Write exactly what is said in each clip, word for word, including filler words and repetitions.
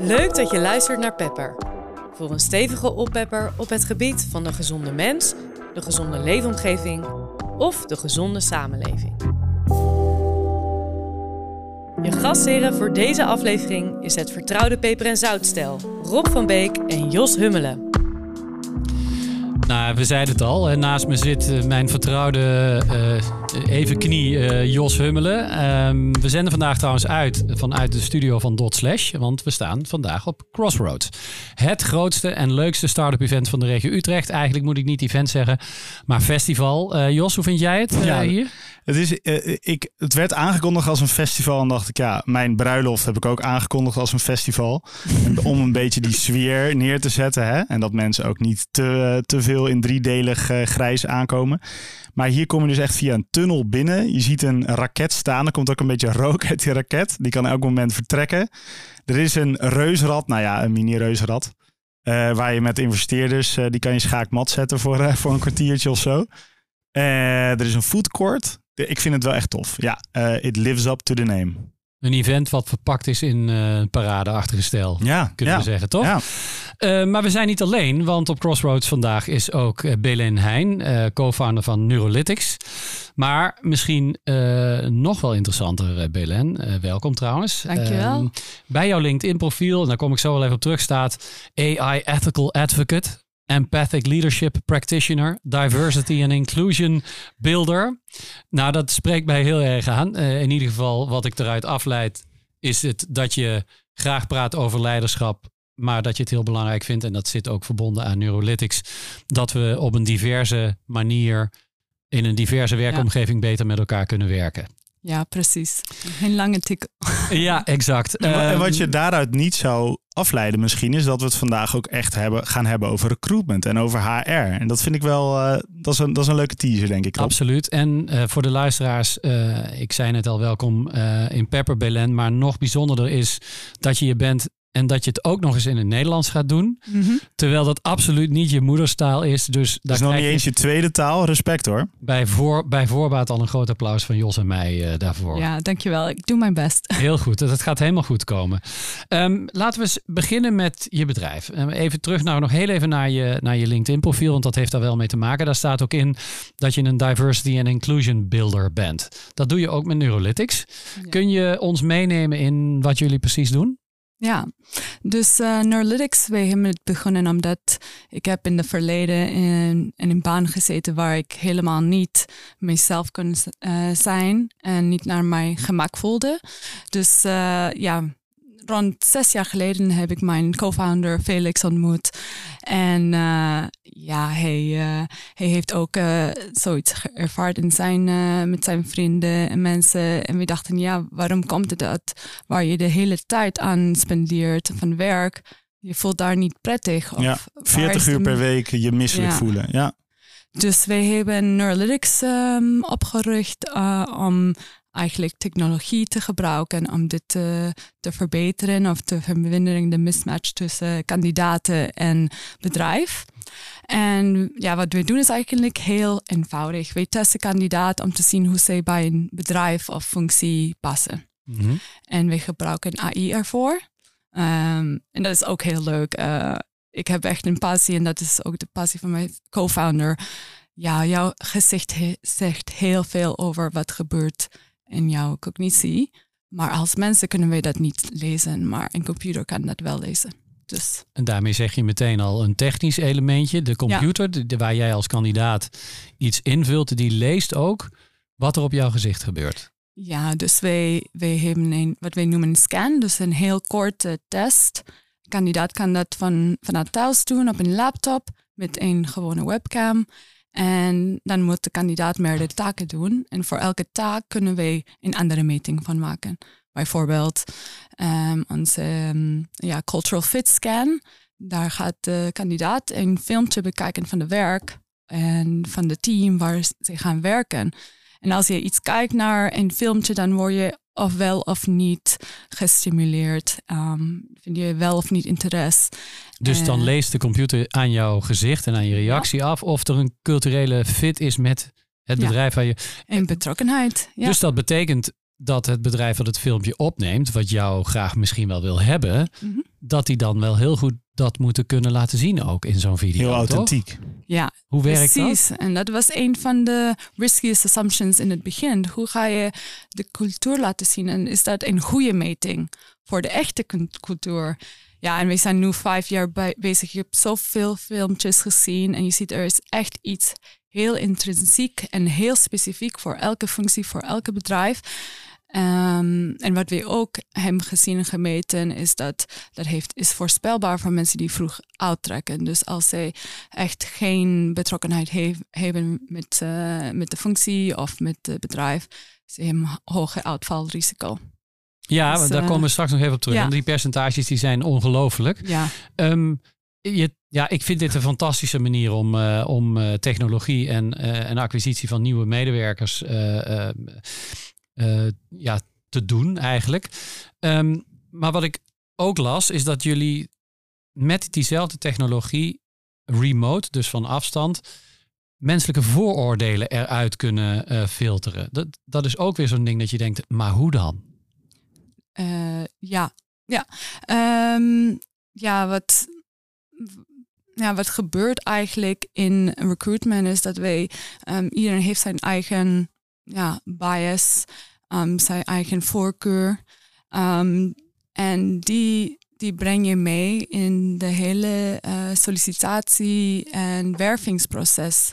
Leuk dat je luistert naar Pepper. Voor een stevige oppepper op het gebied van de gezonde mens, de gezonde leefomgeving of de gezonde samenleving. Je gastheren voor deze aflevering is het vertrouwde Peper en Zoutstel, Rob van Beek en Jos Hummelen. Nou, we zeiden het al. Hè. Naast me zit uh, mijn vertrouwde uh, even knie uh, Jos Hummelen. Um, we zenden vandaag trouwens uit vanuit de studio van Dot Slash. Want we staan vandaag op Crossroads. Het grootste en leukste start-up event van de regio Utrecht. Eigenlijk moet ik niet event zeggen, maar festival. Uh, Jos, hoe vind jij het uh, ja, hier? Het, is, uh, ik, het werd aangekondigd als een festival en dacht ik, ja, mijn bruiloft heb ik ook aangekondigd als een festival. Om een beetje die sfeer neer te zetten. Hè? En dat mensen ook niet te, te veel in driedelig uh, grijs aankomen. Maar hier kom je dus echt via een tunnel binnen. Je ziet een raket staan. Er komt ook een beetje rook uit die raket. Die kan elk moment vertrekken. Er is een reusrad, nou ja, een mini-reusrad. Uh, waar je met investeerders, uh, die kan je schaakmat zetten voor, uh, voor een kwartiertje of zo. Uh, er is een food court. Ik vind het wel echt tof. Ja, uh, it lives up to the name. Een event wat verpakt is in uh, paradeachtige stijl, ja, kunnen ja, we zeggen, toch? Ja. Uh, maar we zijn niet alleen, want op Crossroads vandaag is ook uh, Belén Heijn, uh, co-founder van Neurolytics. Maar misschien uh, nog wel interessanter, uh, Belén. Uh, welkom trouwens. Dankjewel. Uh, bij jouw LinkedIn profiel, en daar kom ik zo wel even op terug, staat A I Ethical Advocate, Empathic Leadership Practitioner, Diversity and Inclusion Builder. Nou, dat spreekt mij heel erg aan. Uh, in ieder geval, wat ik eruit afleid, is het dat je graag praat over leiderschap, maar dat je het heel belangrijk vindt, en dat zit ook verbonden aan Neurolytics, dat we op een diverse manier, in een diverse werkomgeving ja. beter met elkaar kunnen werken. Ja, precies. Geen lange titel. Ja, exact. En, en wat je daaruit niet zou afleiden misschien, is dat we het vandaag ook echt hebben, gaan hebben over recruitment en over H R. En dat vind ik wel, uh, dat, is een, dat is een leuke teaser, denk ik. Rob. Absoluut. En uh, voor de luisteraars, uh, ik zei net al, welkom uh, in Pepper, Belén. Maar nog bijzonderder is dat je je bent en dat je het ook nog eens in het Nederlands gaat doen. Mm-hmm. Terwijl dat absoluut niet je moederstaal is. Dus dat is nog niet eens je tweede taal. Respect hoor. Bij, voor, bij voorbaat al een groot applaus van Jos en mij uh, daarvoor. Ja, dankjewel. Ik doe mijn best. Heel goed. Dat gaat helemaal goed komen. Um, laten we eens beginnen met je bedrijf. Even terug nou nog heel even naar je, naar je LinkedIn profiel. Want dat heeft daar wel mee te maken. Daar staat ook in dat je een Diversity and Inclusion Builder bent. Dat doe je ook met Neurolytics. Ja. Kun je ons meenemen in wat jullie precies doen? Ja, dus uh, Neurolytics, wij hebben het begonnen omdat ik heb in het verleden in, in een baan gezeten waar ik helemaal niet mezelf kon uh, zijn en niet naar mijn gemak voelde. Dus uh, ja, rond zes jaar geleden heb ik mijn co-founder Felix ontmoet. En uh, ja, hij, uh, hij heeft ook uh, zoiets ervaren in zijn, uh, met zijn vrienden en mensen. En we dachten, ja, waarom komt het dat? Waar je de hele tijd aan spendeert van werk, je voelt daar niet prettig. Of ja, veertig uur per week je misselijk ja. voelen. Ja. Dus wij hebben Neurolytics um, opgericht uh, om eigenlijk technologie te gebruiken om dit te, te verbeteren of te verminderen de mismatch tussen kandidaten en bedrijf. En ja, wat we doen is eigenlijk heel eenvoudig. We testen kandidaat om te zien hoe zij bij een bedrijf of functie passen. Mm-hmm. En we gebruiken A I ervoor. Um, en dat is ook heel leuk. Uh, ik heb echt een passie en dat is ook de passie van mijn co-founder. Ja, jouw gezicht he- zegt heel veel over wat gebeurt in jouw cognitie. Maar als mensen kunnen wij dat niet lezen, maar een computer kan dat wel lezen. Dus. En daarmee zeg je meteen al een technisch elementje. De computer, ja. de, waar jij als kandidaat iets invult, die leest ook wat er op jouw gezicht gebeurt. Ja, dus wij, wij hebben een, wat wij noemen een scan, dus een heel korte test. De kandidaat kan dat van, vanuit thuis doen op een laptop met een gewone webcam. En dan moet de kandidaat meerdere taken doen. En voor elke taak kunnen wij een andere meting van maken. Bijvoorbeeld um, onze um, ja, cultural fit scan. Daar gaat de kandidaat een filmpje bekijken van de werk en van het team waar ze gaan werken. En als je iets kijkt naar een filmpje, dan word je of wel of niet gestimuleerd. Um, vind je wel of niet interesse. Dus dan uh, leest de computer aan jouw gezicht en aan je reactie ja. af of er een culturele fit is met het bedrijf ja. waar je... En betrokkenheid. Ja. Dus dat betekent dat het bedrijf dat het filmpje opneemt, wat jou graag misschien wel wil hebben, mm-hmm. dat die dan wel heel goed dat moeten kunnen laten zien ook in zo'n video. Heel toch? authentiek. Ja, Hoe werkt precies. dat? En dat was een van de riskiest assumptions in het begin. Hoe ga je de cultuur laten zien? En is dat een goede meting voor de echte cultuur? Ja, en we zijn nu vijf jaar bij, bezig. Je hebt zoveel filmpjes gezien en je ziet er is echt iets heel intrinsiek en heel specifiek voor elke functie, voor elke bedrijf. Um, en wat we ook hebben gezien en gemeten is dat dat heeft, is voorspelbaar voor mensen die vroeg uittrekken. Dus als zij echt geen betrokkenheid he- hebben met, uh, met de functie of met het bedrijf, ze hebben een hoger uitvalrisico. Ja, dus, daar uh, komen we straks nog even op terug. ja. Want die percentages die zijn ongelooflijk. Ja. Um, je, ja, ik vind dit een fantastische manier om, uh, om uh, technologie en, uh, en acquisitie van nieuwe medewerkers uh, uh, uh, ja, te doen eigenlijk. Um, maar wat ik ook las is dat jullie met diezelfde technologie remote, dus van afstand, menselijke vooroordelen eruit kunnen uh, filteren. Dat, dat is ook weer zo'n ding dat je denkt, maar hoe dan? Uh, ja, ja. Um, ja, wat, ja, wat gebeurt eigenlijk in recruitment is dat wij, um, iedereen heeft zijn eigen ja, bias, um, zijn eigen voorkeur. Um, en die, die breng je mee in de hele uh, sollicitatie- en wervingsproces.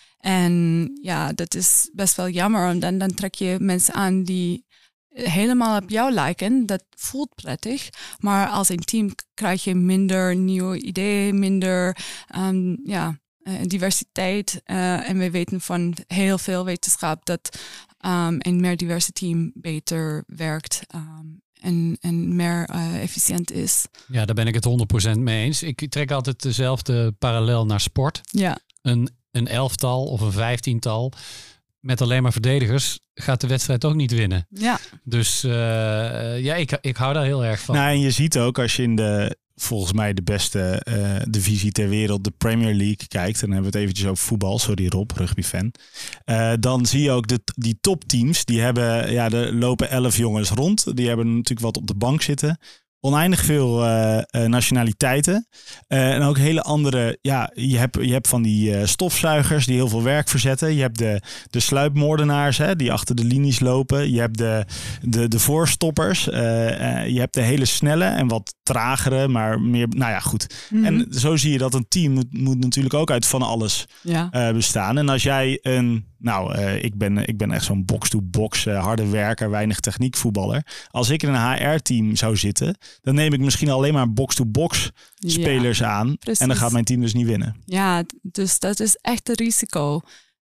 En ja, dat is best wel jammer, want dan, dan trek je mensen aan die helemaal op jou lijken. Dat voelt prettig. Maar als een team krijg je minder nieuwe ideeën, minder um, ja, uh, diversiteit. Uh, en we weten van heel veel wetenschap dat um, een meer diverse team beter werkt um, en, en meer uh, efficiënt is. Ja, daar ben ik het honderd procent mee eens. Ik trek altijd dezelfde parallel naar sport. Ja. Een, een elftal of een vijftiental met alleen maar verdedigers gaat de wedstrijd ook niet winnen. Ja. Dus uh, ja, ik, ik hou daar heel erg van. Nou, en je ziet ook als je in de, volgens mij de beste uh, divisie ter wereld, de Premier League, kijkt. En dan hebben we het eventjes over voetbal. Sorry Rob, rugbyfan. Uh, dan zie je ook de, die topteams. Die hebben, ja, er lopen elf jongens rond. Die hebben natuurlijk wat op de bank zitten. Oneindig veel uh, uh, nationaliteiten. Uh, en ook hele andere... Ja, je hebt, je hebt van die uh, stofzuigers die heel veel werk verzetten. Je hebt de, de sluipmoordenaars hè, die achter de linies lopen. Je hebt de, de, de voorstoppers. Uh, uh, je hebt de hele snelle en wat tragere, maar meer... Nou ja, goed. Mm-hmm. En zo zie je dat een team moet, moet natuurlijk ook uit van alles ja. uh, bestaan. En als jij een... Nou, uh, ik, ben, ik ben echt zo'n box-to-box uh, harde werker, weinig techniek voetballer. Als ik in een H R-team zou zitten, dan neem ik misschien alleen maar box-to-box spelers ja, aan. Precies. En dan gaat mijn team dus niet winnen. Ja, dus dat is echt een risico.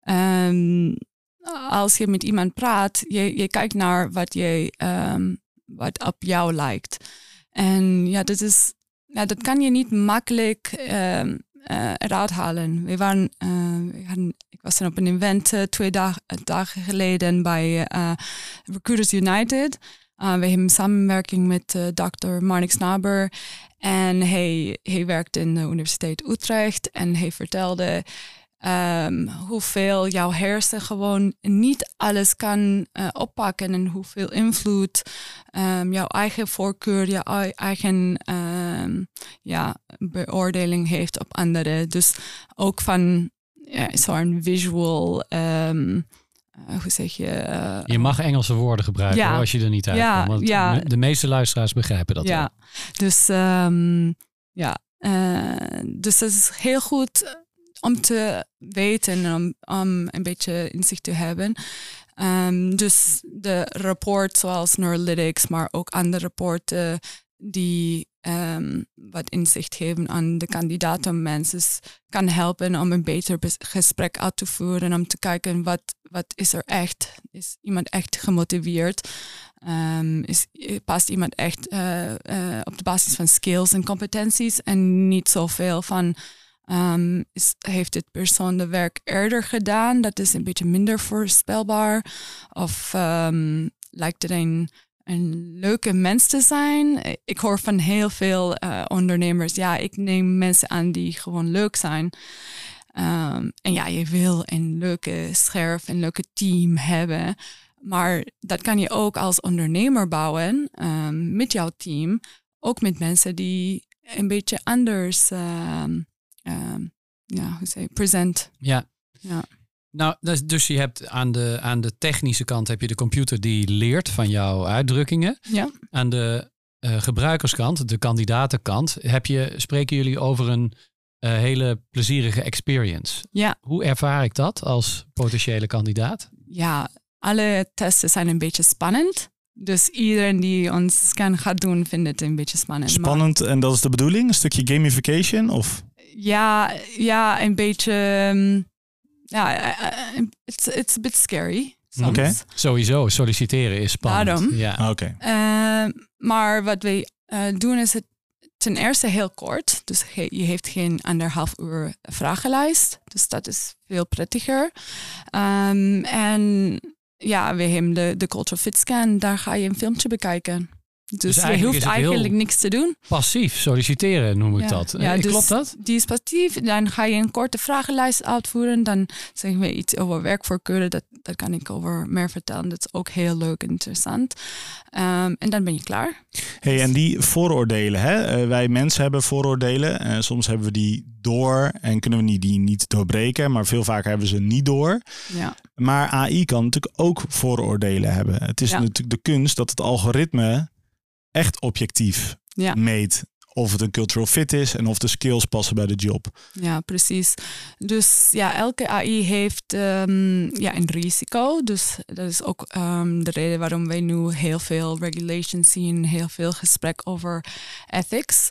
Um, als je met iemand praat, je, je kijkt naar wat, je, um, wat op jou lijkt. En ja, dat, is, ja, dat kan je niet makkelijk um, uh, eruit halen. We waren, uh, we hadden, ik was dan op een event uh, twee dag, dagen geleden bij uh, Recruiters United. Uh, we hebben samenwerking met uh, dokter Marnik Snaber. En hij, hij werkt in de Universiteit Utrecht. En hij vertelde um, hoeveel jouw hersen gewoon niet alles kan uh, oppakken. En hoeveel invloed um, jouw eigen voorkeur, jouw eigen um, ja, beoordeling heeft op anderen. Dus ook van ja, zo'n visual... Um, Uh, hoe zeg je? Uh, je mag Engelse woorden gebruiken ja, hoor, als je er niet uit ja, komt. Want ja, de meeste luisteraars begrijpen dat ja. wel. Dus um, ja, uh, dus het is heel goed om te weten en om, om een beetje inzicht te hebben. Um, dus de rapport zoals Neurolytics, maar ook andere rapporten die um, wat inzicht geven aan de kandidaten mensen kan helpen om een beter gesprek uit te voeren, om te kijken wat, wat is er echt, is iemand echt gemotiveerd, um, is, past iemand echt uh, uh, op de basis van skills en competenties en niet zoveel van um, is, heeft dit persoon de werk eerder gedaan, dat is een beetje minder voorspelbaar of um, lijkt het een een leuke mens te zijn. Ik hoor van heel veel uh, ondernemers, ja, ik neem mensen aan die gewoon leuk zijn. Um, en ja, je wil een leuke scherf, een leuke team hebben. Maar dat kan je ook als ondernemer bouwen um, met jouw team. Ook met mensen die een beetje anders um, um, ja, hoe zeg je, present. Ja. ja. Nou, dus je hebt aan de, aan de technische kant heb je de computer die leert van jouw uitdrukkingen. Ja. Aan de uh, gebruikerskant, de kandidatenkant, heb je, spreken jullie over een uh, hele plezierige experience. Ja. Hoe ervaar ik dat als potentiële kandidaat? Ja, alle testen zijn een beetje spannend. Dus iedereen die ons scan gaat doen, vindt het een beetje spannend. Spannend, maar, en dat is de bedoeling? Een stukje gamification? Of? Ja, ja, een beetje... Um, ja, uh, it's, it's a bit scary. Oké. Okay. Sowieso, solliciteren is spannend. Daarom. Ja. Oké. Okay. Uh, maar wat wij uh, doen is het ten eerste heel kort. Dus je heeft geen anderhalf uur vragenlijst. Dus dat is veel prettiger. Um, en ja, we hebben de, de Cultural Fit Scan. Daar ga je een filmpje bekijken. Dus, dus je eigenlijk hoeft eigenlijk niks te doen. Passief solliciteren noem ik ja, dat. Ja, Klopt dus dat? Die is passief. Dan ga je een korte vragenlijst uitvoeren. Dan zeggen we iets over werkvoorkeuren. Dat, dat kan ik over meer vertellen. Dat is ook heel leuk en interessant. Um, en dan ben je klaar. Hey, en die vooroordelen. Hè? Uh, wij mensen hebben vooroordelen. Uh, soms hebben we die door en kunnen we die niet doorbreken. Maar veel vaker hebben we ze niet door. Ja. Maar A I kan natuurlijk ook vooroordelen hebben. Het is ja. natuurlijk de kunst dat het algoritme echt objectief ja. meet of het een cultural fit is en of de skills passen bij de job. Ja, precies. Dus ja, elke A I heeft um, ja, een risico. Dus dat is ook um, de reden waarom wij nu heel veel regulations zien, heel veel gesprek over ethics.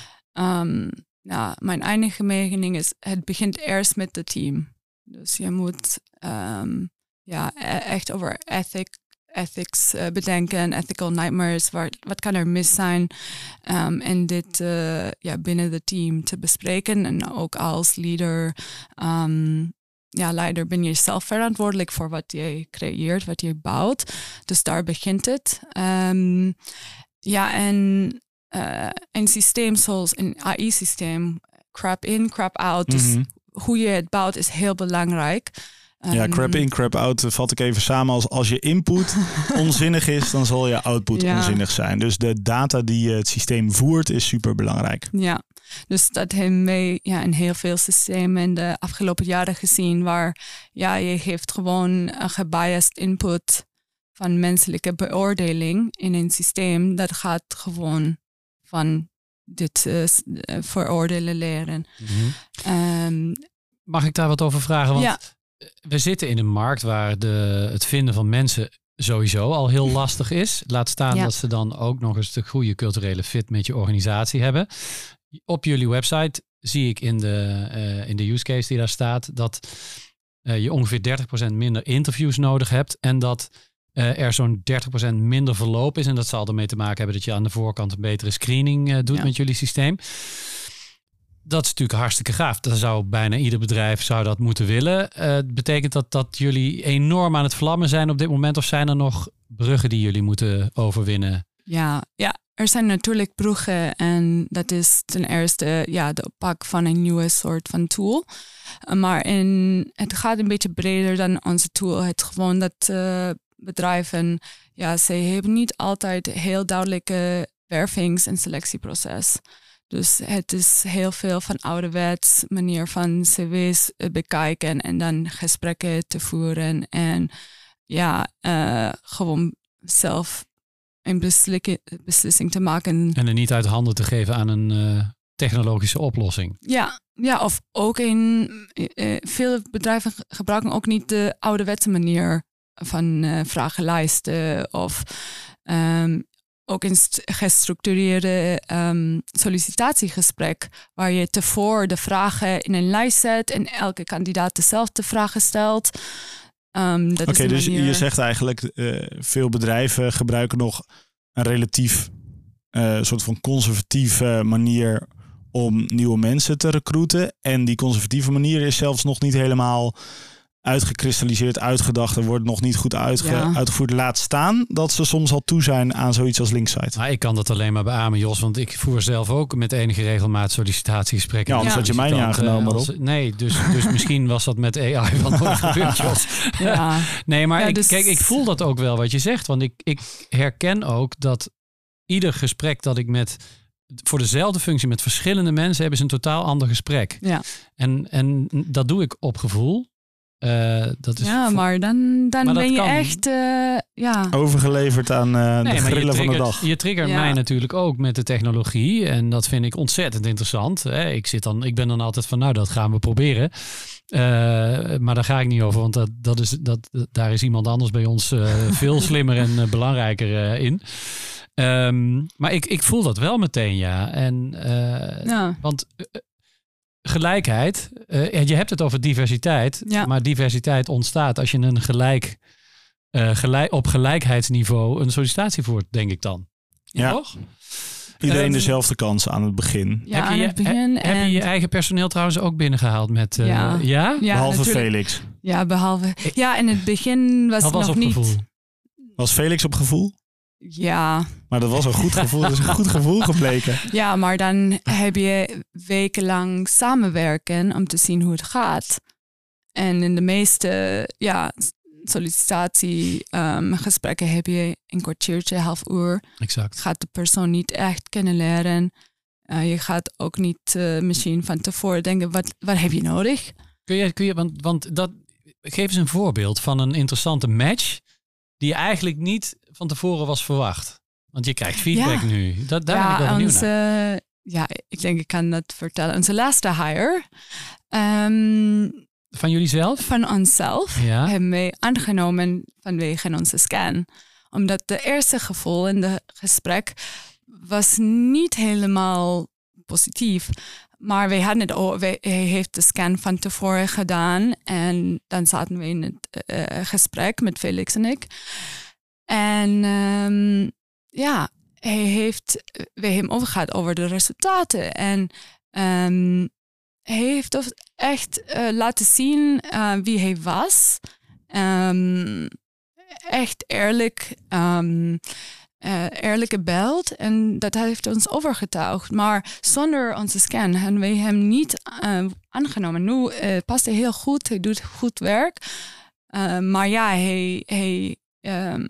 Um, nou, mijn enige mening is, het begint eerst met het team. Dus je moet um, ja, echt over ethic ethics uh, bedenken, ethical nightmares, waar, wat kan er mis zijn um, en dit uh, ja, binnen het team te bespreken. En ook als leader, um, ja, leider ben je zelf verantwoordelijk voor wat je creëert, wat je bouwt. Dus daar begint het. Um, ja, en uh, een systeem zoals een A I-systeem, crap in, crap out, dus mm-hmm. hoe je het bouwt is heel belangrijk. Ja, crap in, crap out vat ik even samen als als je input onzinnig is, dan zal je output ja. onzinnig zijn. Dus de data die het systeem voert is super belangrijk. Ja, dus dat hebben wij ja, in heel veel systemen in de afgelopen jaren gezien, waar ja, je geeft gewoon een gebiased input van menselijke beoordeling in een systeem. Dat gaat gewoon van dit uh, veroordelen leren. Mm-hmm. Um, Mag ik daar wat over vragen? Want ja. we zitten in een markt waar de, het vinden van mensen sowieso al heel lastig is. Laat staan ja. dat ze dan ook nog eens de goede culturele fit met je organisatie hebben. Op jullie website zie ik in de, uh, in de use case die daar staat dat uh, je ongeveer dertig procent minder interviews nodig hebt en dat uh, er zo'n dertig procent minder verloop is. En dat zal ermee te maken hebben dat je aan de voorkant een betere screening uh, doet ja. met jullie systeem. Dat is natuurlijk hartstikke gaaf. Dat zou bijna ieder bedrijf zou dat moeten willen. Uh, betekent dat dat jullie enorm aan het vlammen zijn op dit moment? Of zijn er nog bruggen die jullie moeten overwinnen? Ja, ja, er zijn natuurlijk bruggen. En dat is ten eerste ja, de oppak van een nieuwe soort van tool. Maar in, het gaat een beetje breder dan onze tool. Het gewoon dat uh, bedrijven, ja, ze hebben niet altijd heel duidelijke wervings- en selectieproces. Dus het is heel veel van ouderwets manier van cv's bekijken en dan gesprekken te voeren. En ja, uh, gewoon zelf een beslissing, beslissing te maken. En er niet uit handen te geven aan een uh, technologische oplossing. Ja, ja, of ook in uh, veel bedrijven gebruiken ook niet de ouderwetse manier van uh, vragenlijsten of um, ook een gestructureerde um, sollicitatiegesprek waar je tevoren de vragen in een lijst zet en elke kandidaat dezelfde vragen stelt. Um, Oké, okay, dus manier... je zegt eigenlijk uh, veel bedrijven gebruiken nog een relatief uh, soort van conservatieve manier om nieuwe mensen te recruiten. En die conservatieve manier is zelfs nog niet helemaal uitgekristalliseerd, uitgedacht. Er wordt nog niet goed uitge- ja. uitgevoerd. Laat staan dat ze soms al toe zijn aan zoiets als Linksite. Nou, ik kan dat alleen maar beamen, Jos. Want ik voer zelf ook met enige regelmaat sollicitatiegesprekken. Ja, anders ja. had je mij niet aangenomen, als, Nee, dus, dus misschien was dat met A I wel nooit gebeurd, Jos. Ja. Nee, maar ja, dus... ik, kijk, ik voel dat ook wel wat je zegt. Want ik, ik herken ook dat ieder gesprek dat ik met voor dezelfde functie met verschillende mensen hebben ze een totaal ander gesprek. Ja, En, en dat doe ik op gevoel. Uh, dat is ja voor... maar dan, dan maar ben je kan... echt uh, ja. overgeleverd aan uh, nee, de grillen triggert, van de dag. Je triggert ja. mij natuurlijk ook met de technologie. En dat vind ik ontzettend interessant. Hè. Ik, zit dan, ik ben dan altijd van, nou, dat gaan we proberen. Uh, maar daar ga ik niet over, want dat, dat is, dat, daar is iemand anders bij ons uh, veel slimmer en uh, belangrijker uh, in. Um, maar ik, ik voel dat wel meteen, ja. En, uh, ja. Want uh, gelijkheid, uh, je hebt het over diversiteit, ja. maar diversiteit ontstaat als je een gelijk, uh, gelijk op gelijkheidsniveau een sollicitatie voert, denk ik dan. Ja. Toch? Iedereen um, dezelfde kansen aan het begin. Ja, heb je, aan het begin. He, en... Heb je je eigen personeel trouwens ook binnengehaald met... Uh, ja. ja? ja? Behalve natuurlijk. Felix. Ja, behalve... Ja, in het begin was dat het was nog op niet... Gevoel. Was Felix op gevoel? Ja. Maar dat was een goed gevoel. Dat is een goed gevoel gebleken. Ja, maar dan heb je wekenlang samenwerken om te zien hoe het gaat. En in de meeste ja, sollicitatiegesprekken um, heb je een kwartiertje, half uur. Exact. Gaat de persoon niet echt kennen leren. Uh, je gaat ook niet uh, misschien van tevoren denken, wat, wat heb je nodig? Kun je, kun je, want, want dat, geef eens een voorbeeld van een interessante match die eigenlijk niet van tevoren was verwacht. Want je krijgt feedback ja. nu. Dat, daar ja, ben ik wel benieuwd onze, naar. Ja, ik denk ik kan dat vertellen. Onze laatste hire... Um, van jullie zelf? Van onszelf ja. hebben wij aangenomen vanwege onze scan. Omdat de eerste gevoel in het gesprek was niet helemaal positief. Maar wij hadden het ook, wij, hij heeft de scan van tevoren gedaan. En dan zaten we in het uh, gesprek met Felix en ik. En um, ja, hij heeft, wij hebben overgehad over de resultaten. En um, hij heeft echt uh, laten zien uh, wie hij was. Um, echt eerlijk, um, uh, eerlijke beeld. En dat heeft ons overgetuigd. Maar zonder onze scan hebben wij hem niet uh, aangenomen. Nu uh, past hij heel goed. Hij doet goed werk. Uh, maar ja, hij... hij um,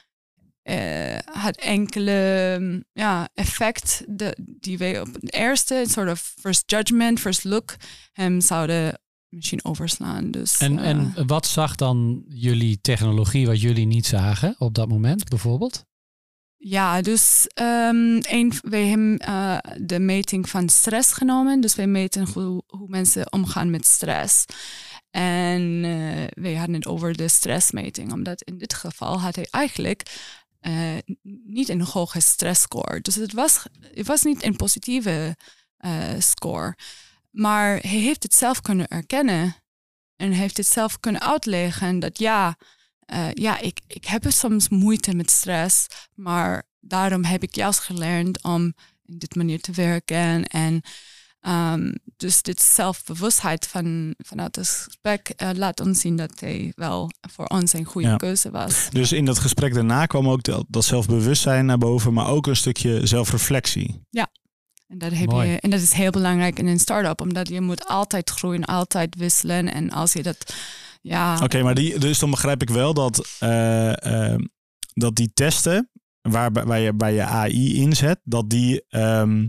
Uh, had enkele ja, effect de, die wij op het eerste, soort of first judgment, first look, hem zouden misschien overslaan. Dus, en, uh, en wat zag dan jullie technologie wat jullie niet zagen op dat moment bijvoorbeeld? Ja, dus um, een, wij hebben uh, de meting van stress genomen. Dus wij meten hoe, hoe mensen omgaan met stress. En uh, wij hadden het over de stressmeting, omdat in dit geval had hij eigenlijk Uh, niet een hoge stressscore. Dus het was, het was niet een positieve uh, score. Maar hij heeft het zelf kunnen erkennen. En heeft het zelf kunnen uitleggen dat ja, uh, ja ik, ik heb soms moeite met stress. Maar daarom heb ik juist geleerd om in dit manier te werken. En um, dus dit zelfbewustheid van, vanuit het gesprek uh, laat ons zien dat hij wel voor ons een goede ja. keuze was. Dus in dat gesprek daarna kwam ook dat, dat zelfbewustzijn naar boven, maar ook een stukje zelfreflectie. Ja, en dat, heb je, en dat is heel belangrijk in een start-up, omdat je moet altijd groeien, altijd wisselen. En als je dat, ja... Oké, okay, maar die, dus dan begrijp ik wel dat, uh, uh, dat die testen, waar, waar, je, waar je A I inzet, dat die... Um,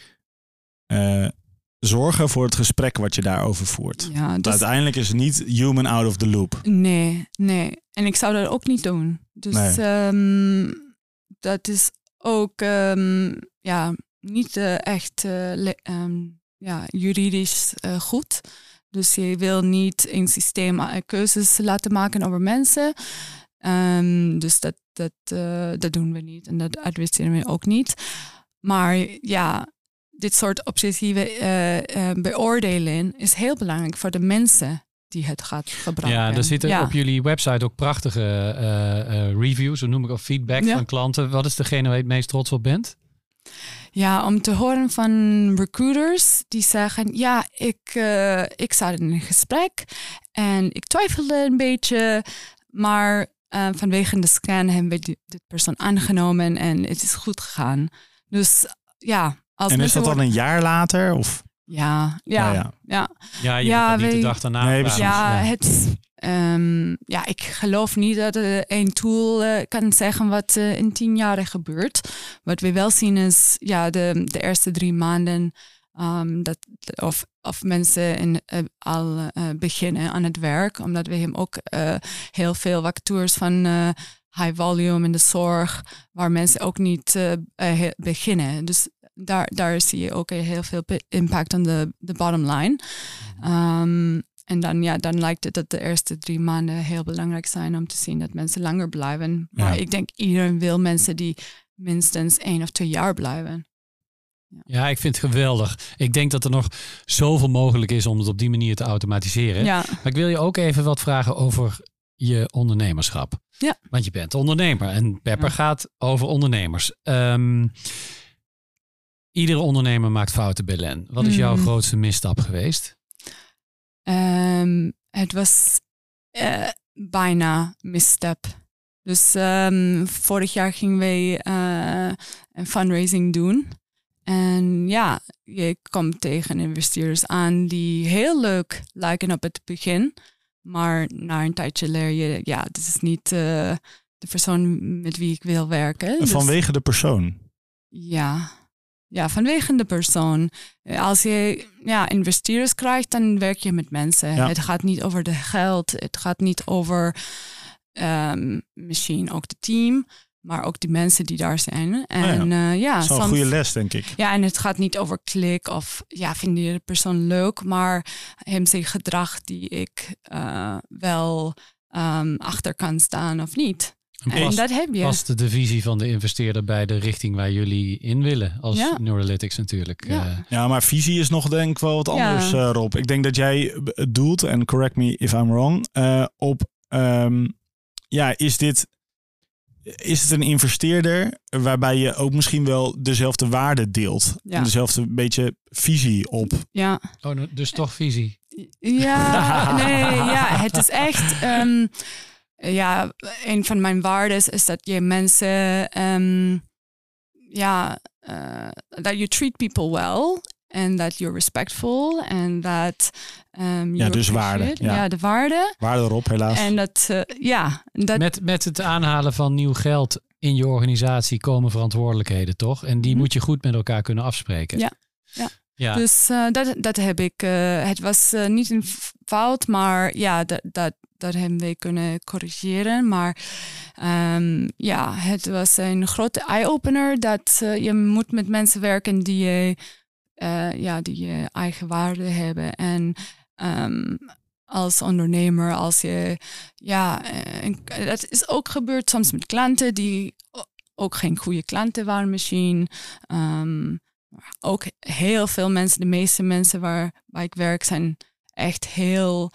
Uh, zorgen voor het gesprek wat je daarover voert. Ja, dus uiteindelijk is het niet human out of the loop. Nee, nee. En ik zou dat ook niet doen. Dus nee. um, dat is ook um, ja, niet uh, echt uh, le- um, ja, juridisch uh, goed. Dus je wil niet een systeem uh, keuzes laten maken over mensen. Um, dus dat, dat, uh, dat doen we niet. En dat adviseren we ook niet. Maar ja... Dit soort objectieve uh, uh, beoordeling is heel belangrijk voor de mensen die het gaat gebruiken. Ja, er zitten ja. op jullie website ook prachtige uh, uh, reviews, zo noem ik, of feedback ja. van klanten. Wat is degene waar je het meest trots op bent? Ja, om te horen van recruiters die zeggen, ja, ik, uh, ik zat in een gesprek en ik twijfelde een beetje, maar uh, vanwege de scan hebben we die, dit persoon aangenomen en het is goed gegaan. Dus ja... Als en is dat dan een jaar later? Of? Ja, ja, ja. Ja, ja je ja, moet dat wij, niet de dag daarna. Nee, ja, ja, het um, ja, ik geloof niet dat uh, één tool uh, kan zeggen wat uh, in tien jaar gebeurt. Wat we wel zien is ja, de, de eerste drie maanden um, dat, of, of mensen in, uh, al uh, beginnen aan het werk. Omdat we hem ook uh, heel veel vacatures van uh, high volume in de zorg, waar mensen ook niet uh, uh, beginnen. Dus daar, daar zie je ook heel veel impact aan de, de bottom line. Um, en dan, ja, dan lijkt het dat de eerste drie maanden heel belangrijk zijn om te zien dat mensen langer blijven. Maar ja. ik denk iedereen wil mensen die minstens één of twee jaar blijven. Ja. ja, ik vind het geweldig. Ik denk dat er nog zoveel mogelijk is om het op die manier te automatiseren. Ja. Maar ik wil je ook even wat vragen over je ondernemerschap. Ja. Want je bent ondernemer en Pepper ja. gaat over ondernemers. Um, iedere ondernemer maakt fouten, Belen. Wat is mm. jouw grootste misstap geweest? Um, het was uh, bijna misstap. Dus um, vorig jaar gingen wij uh, een fundraising doen. En ja, je komt tegen investeerders aan die heel leuk lijken op het begin. Maar na een tijdje leer je, ja, dit is niet uh, de persoon met wie ik wil werken. Dus, vanwege de persoon? Ja, ja, vanwege de persoon. Als je ja, investeerders krijgt, dan werk je met mensen. Ja. Het gaat niet over de geld. Het gaat niet over um, misschien ook het team, maar ook de mensen die daar zijn. En, oh ja. Uh, ja, dat is wel een goede les, denk ik. Ja, en het gaat niet over klik of ja, vind je de persoon leuk, maar hem zijn gedrag die ik uh, wel um, achter kan staan of niet. En, en past, dat heb je. Past de visie van de investeerder bij de richting waar jullie in willen als ja. Neuralytics natuurlijk. Ja. Uh, ja, maar visie is nog denk ik wel wat anders, ja. uh, Rob. Ik denk dat jij doelt, en correct me if I'm wrong, uh, op um, ja, is dit is het een investeerder waarbij je ook misschien wel dezelfde waarde deelt? Ja. En dezelfde beetje visie op? Ja. Oh, dus toch visie? Ja, nee, ja, het is echt Um, ja, een van mijn waarden is dat je mensen, um, ja, uh, that you treat people well and that you're respectful and that um, ja, dus waarde. Ja. ja, de waarde. Waarde erop, helaas. En dat, uh, ja, dat met, met het aanhalen van nieuw geld in je organisatie komen verantwoordelijkheden, toch? En die mm-hmm. moet je goed met elkaar kunnen afspreken. Ja, ja. Ja. Dus uh, dat, dat heb ik. Uh, het was uh, niet een fout, maar ja, dat, dat, dat hebben we kunnen corrigeren. Maar um, ja, het was een grote eye-opener dat uh, je moet met mensen werken die je, uh, ja, die je eigen waarde hebben. En um, als ondernemer, als je, ja, en dat is ook gebeurd soms met klanten die ook geen goede klanten waren misschien. Um, Ook heel veel mensen, de meeste mensen waar, waar ik werk, zijn echt heel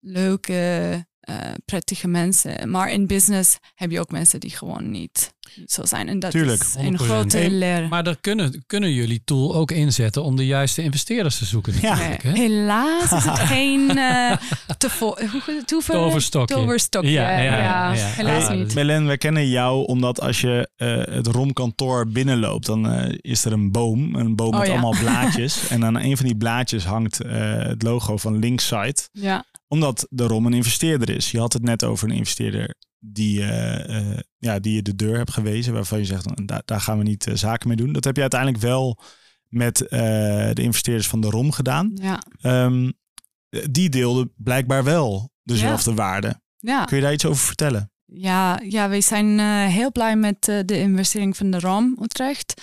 leuke, uh, prettige mensen. Maar in business heb je ook mensen die gewoon niet, niet zo zijn. En dat Tuurlijk, is een grote hey, leer. Maar daar kunnen, kunnen jullie tool ook inzetten om de juiste investeerders te zoeken. Ja. Hè? Helaas is het geen uh, tevo- toverstokje. toverstokje. Ja, ja, ja, ja, ja. Helaas hey, niet. Belen, wij kennen jou omdat als je uh, het romkantoor binnenloopt, dan uh, is er een boom. Een boom oh, met ja. allemaal blaadjes. En aan een van die blaadjes hangt uh, het logo van Linkside. Ja. Omdat de Rom een investeerder is. Je had het net over een investeerder die, uh, uh, ja, die je de deur hebt gewezen, waarvan je zegt, daar, daar gaan we niet uh, zaken mee doen. Dat heb je uiteindelijk wel met uh, de investeerders van de Rom gedaan. Ja. Um, die deelden blijkbaar wel dezelfde ja. waarde. Ja. Kun je daar iets over vertellen? Ja, ja wij zijn uh, heel blij met uh, de investering van de Rom Utrecht.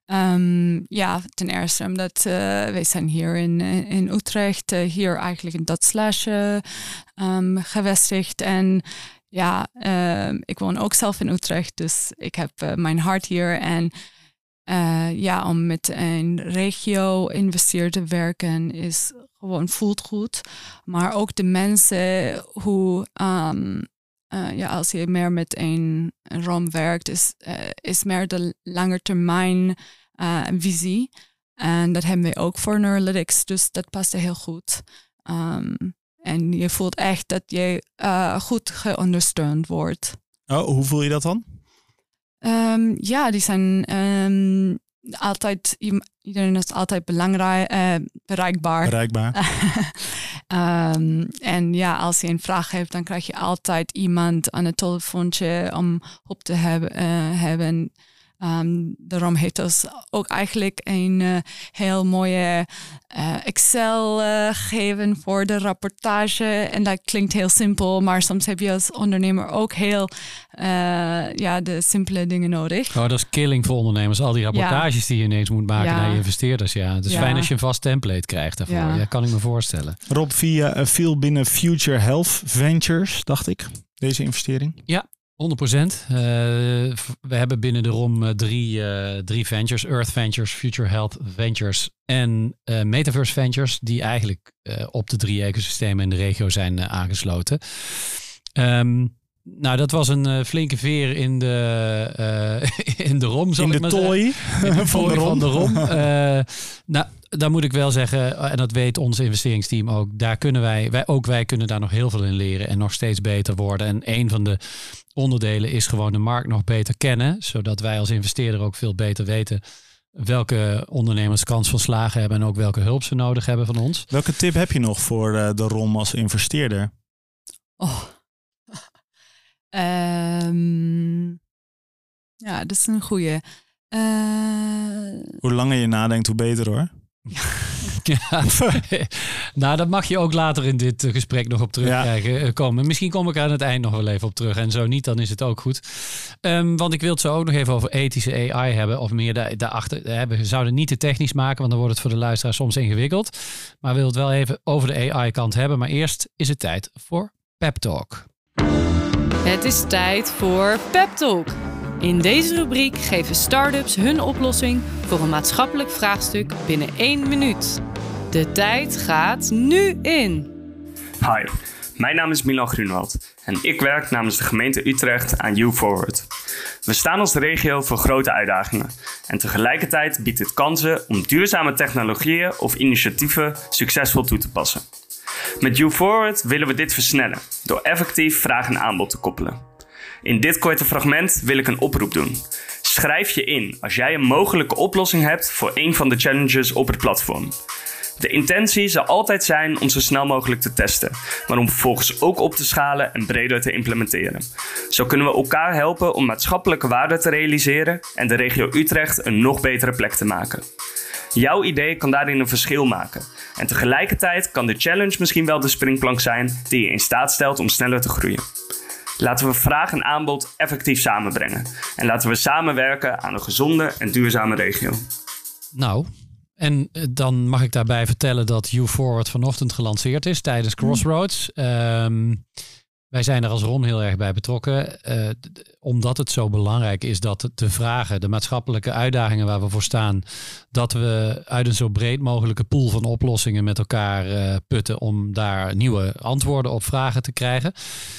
Um, ja, ten eerste omdat uh, wij zijn hier in, in Utrecht, uh, hier eigenlijk in dat slash uh, um, gevestigd. En ja, uh, ik woon ook zelf in Utrecht, dus ik heb uh, mijn hart hier. En uh, ja, om met een regio-investeerder te werken is gewoon voelt goed. Maar ook de mensen, hoe um, uh, ja, als je meer met een Rom werkt, is, uh, is meer de lange termijn Uh, visie. En dat hebben we ook voor Neuralytics. Dus dat paste heel goed. Um, en je voelt echt dat je uh, goed geondersteund wordt. Oh, hoe voel je dat dan? Um, ja, die zijn... Um, altijd, iedereen is altijd belangrijk, uh, bereikbaar. Bereikbaar. um, en ja, als je een vraag hebt, dan krijg je altijd iemand aan het telefoontje om op te hebben. Uh, hebben. Um, daarom heeft dat ook eigenlijk een uh, heel mooie uh, Excel uh, gegeven voor de rapportage. En dat klinkt heel simpel, maar soms heb je als ondernemer ook heel uh, ja, de simpele dingen nodig. Oh, dat is killing voor ondernemers. Al die rapportages ja. die je ineens moet maken ja. naar je investeerders. Ja. Het is ja. fijn als je een vast template krijgt daarvoor. Ja. ja, kan ik me voorstellen. Rob, via uh, viel binnen Future Health Ventures, dacht ik, deze investering? Ja. honderd procent. Uh, we hebben binnen de R O M uh, drie, uh, drie ventures. Earth Ventures, Future Health Ventures en uh, Metaverse Ventures. Die eigenlijk uh, op de drie ecosystemen in de regio zijn uh, aangesloten. Um, nou, dat was een uh, flinke veer in de, uh, in de R O M. In de tooi van de R O M. Van de R O M. Uh, nou, daar moet ik wel zeggen, en dat weet ons investeringsteam ook, daar kunnen wij, wij, ook wij kunnen daar nog heel veel in leren en nog steeds beter worden. En een van de onderdelen is gewoon de markt nog beter kennen, zodat wij als investeerder ook veel beter weten welke ondernemers kans van slagen hebben en ook welke hulp ze nodig hebben van ons. Welke tip heb je nog voor uh, de R O M als investeerder? Oh. um, ja, dat is een goeie. Uh... Hoe langer je nadenkt, hoe beter hoor. Ja. Nou, dat mag je ook later in dit gesprek nog op terugkrijgen ja. komen. Misschien kom ik er aan het eind nog wel even op terug. En zo niet, dan is het ook goed. Um, want ik wil het zo ook nog even over ethische A I hebben. Of meer da- daarachter hebben. We zouden niet te technisch maken, want dan wordt het voor de luisteraar soms ingewikkeld. Maar we willen het wel even over de A I-kant hebben. Maar eerst is het tijd voor Pep Talk. Het is tijd voor Pep Talk. In deze rubriek geven start-ups hun oplossing voor een maatschappelijk vraagstuk binnen één minuut. De tijd gaat nu in. Hi, mijn naam is Milan Grunwald en ik werk namens de gemeente Utrecht aan YouForward. We staan als regio voor grote uitdagingen en tegelijkertijd biedt dit kansen om duurzame technologieën of initiatieven succesvol toe te passen. Met YouForward willen we dit versnellen door effectief vraag en aanbod te koppelen. In dit korte fragment wil ik een oproep doen. Schrijf je in als jij een mogelijke oplossing hebt voor een van de challenges op het platform. De intentie zal altijd zijn om zo snel mogelijk te testen, maar om vervolgens ook op te schalen en breder te implementeren. Zo kunnen we elkaar helpen om maatschappelijke waarde te realiseren en de regio Utrecht een nog betere plek te maken. Jouw idee kan daarin een verschil maken. En tegelijkertijd kan de challenge misschien wel de springplank zijn die je in staat stelt om sneller te groeien. Laten we vraag en aanbod effectief samenbrengen. En laten we samenwerken aan een gezonde en duurzame regio. Nou, en dan mag ik daarbij vertellen dat YouForward vanochtend gelanceerd is tijdens Crossroads. Mm. Um, wij zijn er als R O M heel erg bij betrokken. Uh, d- omdat het zo belangrijk is dat de vragen, de maatschappelijke uitdagingen waar we voor staan, dat we uit een zo breed mogelijke pool van oplossingen met elkaar uh, putten om daar nieuwe antwoorden op vragen te krijgen.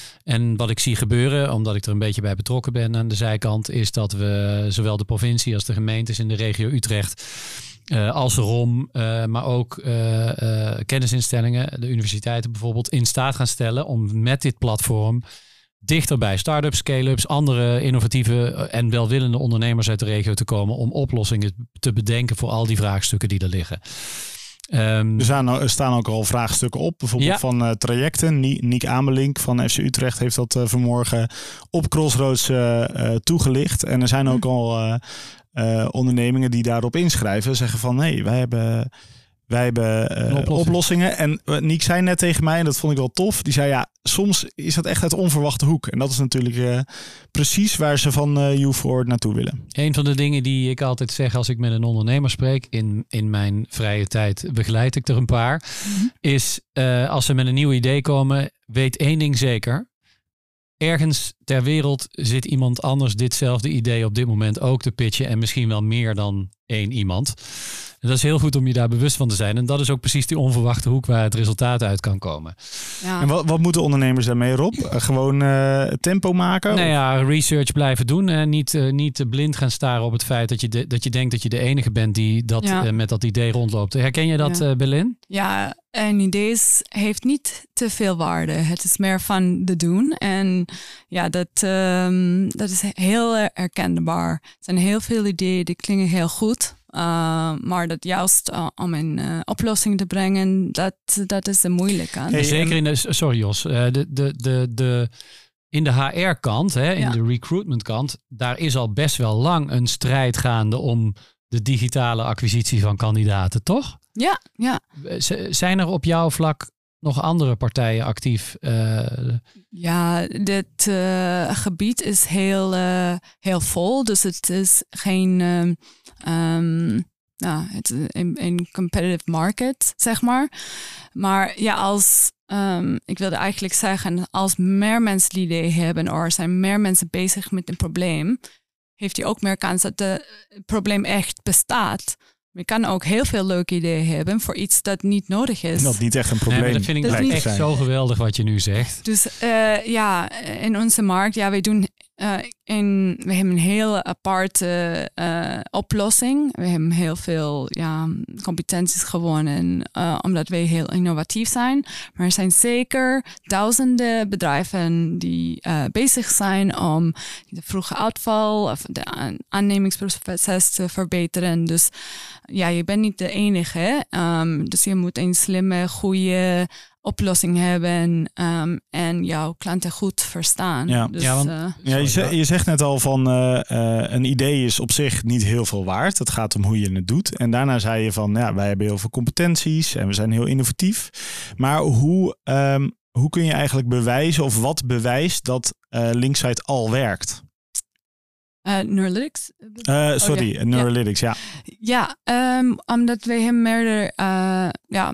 En wat ik zie gebeuren, omdat ik er een beetje bij betrokken ben aan de zijkant, is dat we zowel de provincie als de gemeentes in de regio Utrecht, uh, als R O M, uh, maar ook uh, uh, kennisinstellingen, de universiteiten bijvoorbeeld, in staat gaan stellen om met dit platform dichter bij start-ups, scale-ups, andere innovatieve en welwillende ondernemers uit de regio te komen om oplossingen te bedenken voor al die vraagstukken die er liggen. Um, er, staan, er staan ook al vraagstukken op, bijvoorbeeld ja. van uh, trajecten. Niek Amelink van F C Utrecht heeft dat uh, vanmorgen op Crossroads uh, uh, toegelicht. En er zijn ook al uh, uh, ondernemingen die daarop inschrijven. Zeggen van nee, wij hebben, wij hebben uh, oplossing. oplossingen. En uh, Niek zei net tegen mij, en dat vond ik wel tof. Die zei ja, soms is dat echt uit onverwachte hoek. En dat is natuurlijk uh, precies waar ze van uh, YouForward naartoe willen. Een van de dingen die ik altijd zeg als ik met een ondernemer spreek, in, in mijn vrije tijd begeleid ik er een paar, mm-hmm. is uh, als ze met een nieuw idee komen, weet één ding zeker. Ergens ter wereld zit iemand anders ditzelfde idee op dit moment ook te pitchen en misschien wel meer dan één iemand. En dat is heel goed om je daar bewust van te zijn. En dat is ook precies die onverwachte hoek waar het resultaat uit kan komen. Ja. En wat, wat moeten ondernemers daarmee, Rob? Uh, gewoon uh, tempo maken? Nou ja, research blijven doen. En niet, uh, niet blind gaan staren op het feit dat je, de, dat je denkt dat je de enige bent die dat, ja. uh, met dat idee rondloopt. Herken je dat, ja. uh, Belin? Ja, een idee is, heeft niet te veel waarde. Het is meer van de doen. En ja, dat, um, dat is heel herkenbaar. Er zijn heel veel ideeën die klinken heel goed. Uh, maar dat juist uh, om een uh, oplossing te brengen, dat, dat is de moeilijke. Hey, Zeker in de, sorry Jos, uh, de, de, de, de, in de H R-kant, hè, in ja. de recruitment-kant, daar is al best wel lang een strijd gaande om de digitale acquisitie van kandidaten, toch? Ja, ja. Z- zijn er op jouw vlak nog andere partijen actief? Uh... Ja, dit uh, gebied is heel, uh, heel vol. Dus het is geen um, um, nou, het is een, een competitive market, zeg maar. Maar ja, als um, ik wilde eigenlijk zeggen, als meer mensen die idee hebben, of er zijn meer mensen bezig met een probleem, heeft hij ook meer kans dat het probleem echt bestaat. Je kan ook heel veel leuke ideeën hebben voor iets dat niet nodig is. Dat niet echt een probleem. Nee, dat vind ik dat echt zijn. Zo geweldig wat je nu zegt. Dus uh, ja, in onze markt, ja, wij doen uh, in, we hebben een hele aparte uh, oplossing. We hebben heel veel ja, competenties gewonnen, uh, omdat wij heel innovatief zijn. Maar er zijn zeker duizenden bedrijven die uh, bezig zijn om de vroege uitval of de aannemingsproces te verbeteren. Dus ja, je bent niet de enige. Um, dus je moet een slimme, goede oplossing hebben um, en jouw klanten goed verstaan. Ja, dus, ja, want, uh, ja je, zegt, je zegt net al van uh, uh, een idee is op zich niet heel veel waard. Het gaat om hoe je het doet. En daarna zei je van ja, wij hebben heel veel competenties en we zijn heel innovatief. Maar hoe, um, hoe kun je eigenlijk bewijzen of wat bewijst dat uh, Linksite al werkt? Uh, Neurolytics? Uh, sorry, oh, ja. Neurolytics, ja. Ja, ja um, omdat we hem meer... Uh, ja,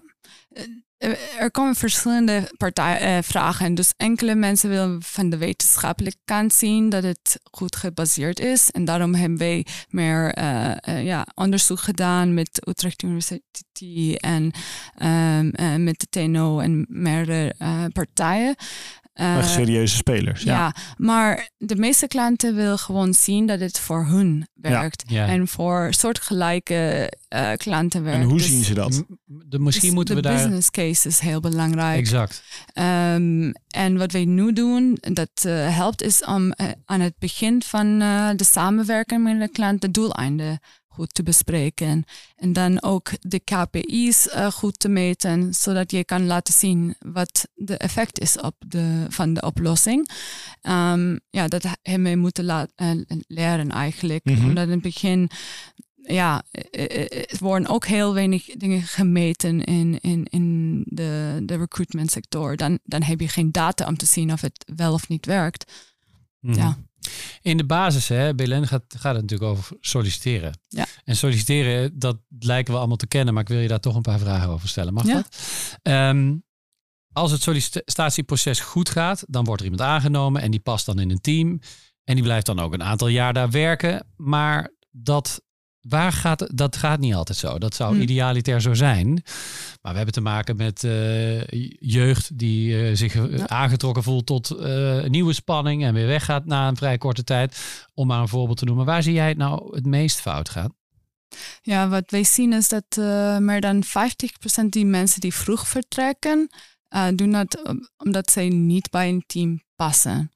er komen verschillende partijen, uh, vragen. Dus enkele mensen willen van de wetenschappelijke kant zien dat het goed gebaseerd is. En daarom hebben wij meer uh, uh, ja, onderzoek gedaan met Utrecht University en um, uh, met de T N O en meerdere uh, partijen. Uh, Echt serieuze spelers, ja. ja. Maar de meeste klanten willen gewoon zien dat het voor hun werkt. Ja. Ja. En voor soortgelijke uh, klanten werkt. En hoe dus, zien ze dat? De, misschien dus moeten we de daar... De business case is heel belangrijk. Exact. Um, en wat wij nu doen, dat uh, helpt, is om uh, aan het begin van uh, de samenwerking met de klant de doeleinden goed te bespreken. En dan ook de K P I's uh, goed te meten, zodat je kan laten zien wat de effect is op de, van de oplossing. Um, ja, dat hebben we moeten la- uh, leren eigenlijk. Mm-hmm. Omdat in het begin, ja, er worden ook heel weinig dingen gemeten in, in, in de, de recruitment sector. Dan, dan heb je geen data om te zien of het wel of niet werkt. Mm-hmm. Ja. In de basis, hè, B L N gaat, gaat het natuurlijk over solliciteren. Ja. En solliciteren, dat lijken we allemaal te kennen, maar ik wil je daar toch een paar vragen over stellen. Mag ja. dat? Um, als het sollicitatieproces goed gaat, dan wordt er iemand aangenomen en die past dan in een team. En die blijft dan ook een aantal jaar daar werken. Maar dat, waar gaat, dat gaat niet altijd zo. Dat zou hm. idealiter zo zijn. Maar we hebben te maken met uh, jeugd die uh, zich uh, ja. aangetrokken voelt tot uh, een nieuwe spanning en weer weggaat na een vrij korte tijd. Om maar een voorbeeld te noemen. Waar zie jij het nou het meest fout gaat? Ja, wat wij zien is dat uh, meer dan vijftig procent die mensen die vroeg vertrekken, uh, doen dat omdat zij niet bij een team passen.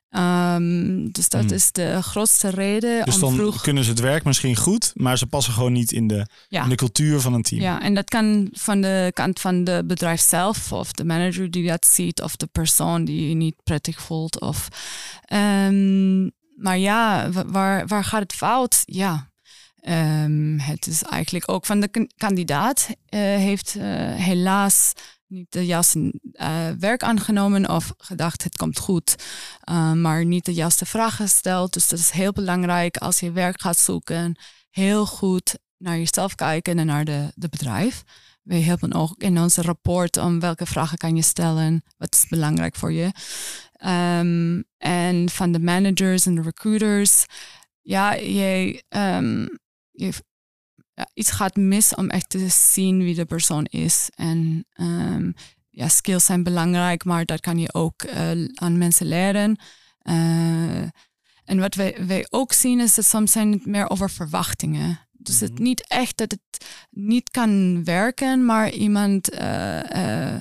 Um, dus dat hmm. is de grootste reden. Dus om dan vroeg... kunnen ze het werk misschien goed, maar ze passen gewoon niet in de, ja. in de cultuur van een team. Ja, en dat kan van de kant van de bedrijf zelf, of de manager die dat ziet, of de persoon die je niet prettig voelt. Of, um, maar ja, waar, waar gaat het fout? Ja, um, het is eigenlijk ook van de k- kandidaat uh, heeft uh, helaas niet de juiste uh, werk aangenomen of gedacht het komt goed, uh, maar niet de juiste vragen gesteld. Dus dat is heel belangrijk als je werk gaat zoeken. Heel goed naar jezelf kijken en naar de, de bedrijf. We helpen ook in onze rapport om welke vragen kan je stellen, wat is belangrijk voor je. Um, en van de managers en de recruiters, ja, je, um, je ja, iets gaat mis om echt te zien wie de persoon is. En um, ja, skills zijn belangrijk, maar dat kan je ook uh, aan mensen leren. Uh, en wat wij, wij ook zien is dat soms zijn het meer over verwachtingen. Dus het niet echt dat het niet kan werken, maar iemand uh, uh,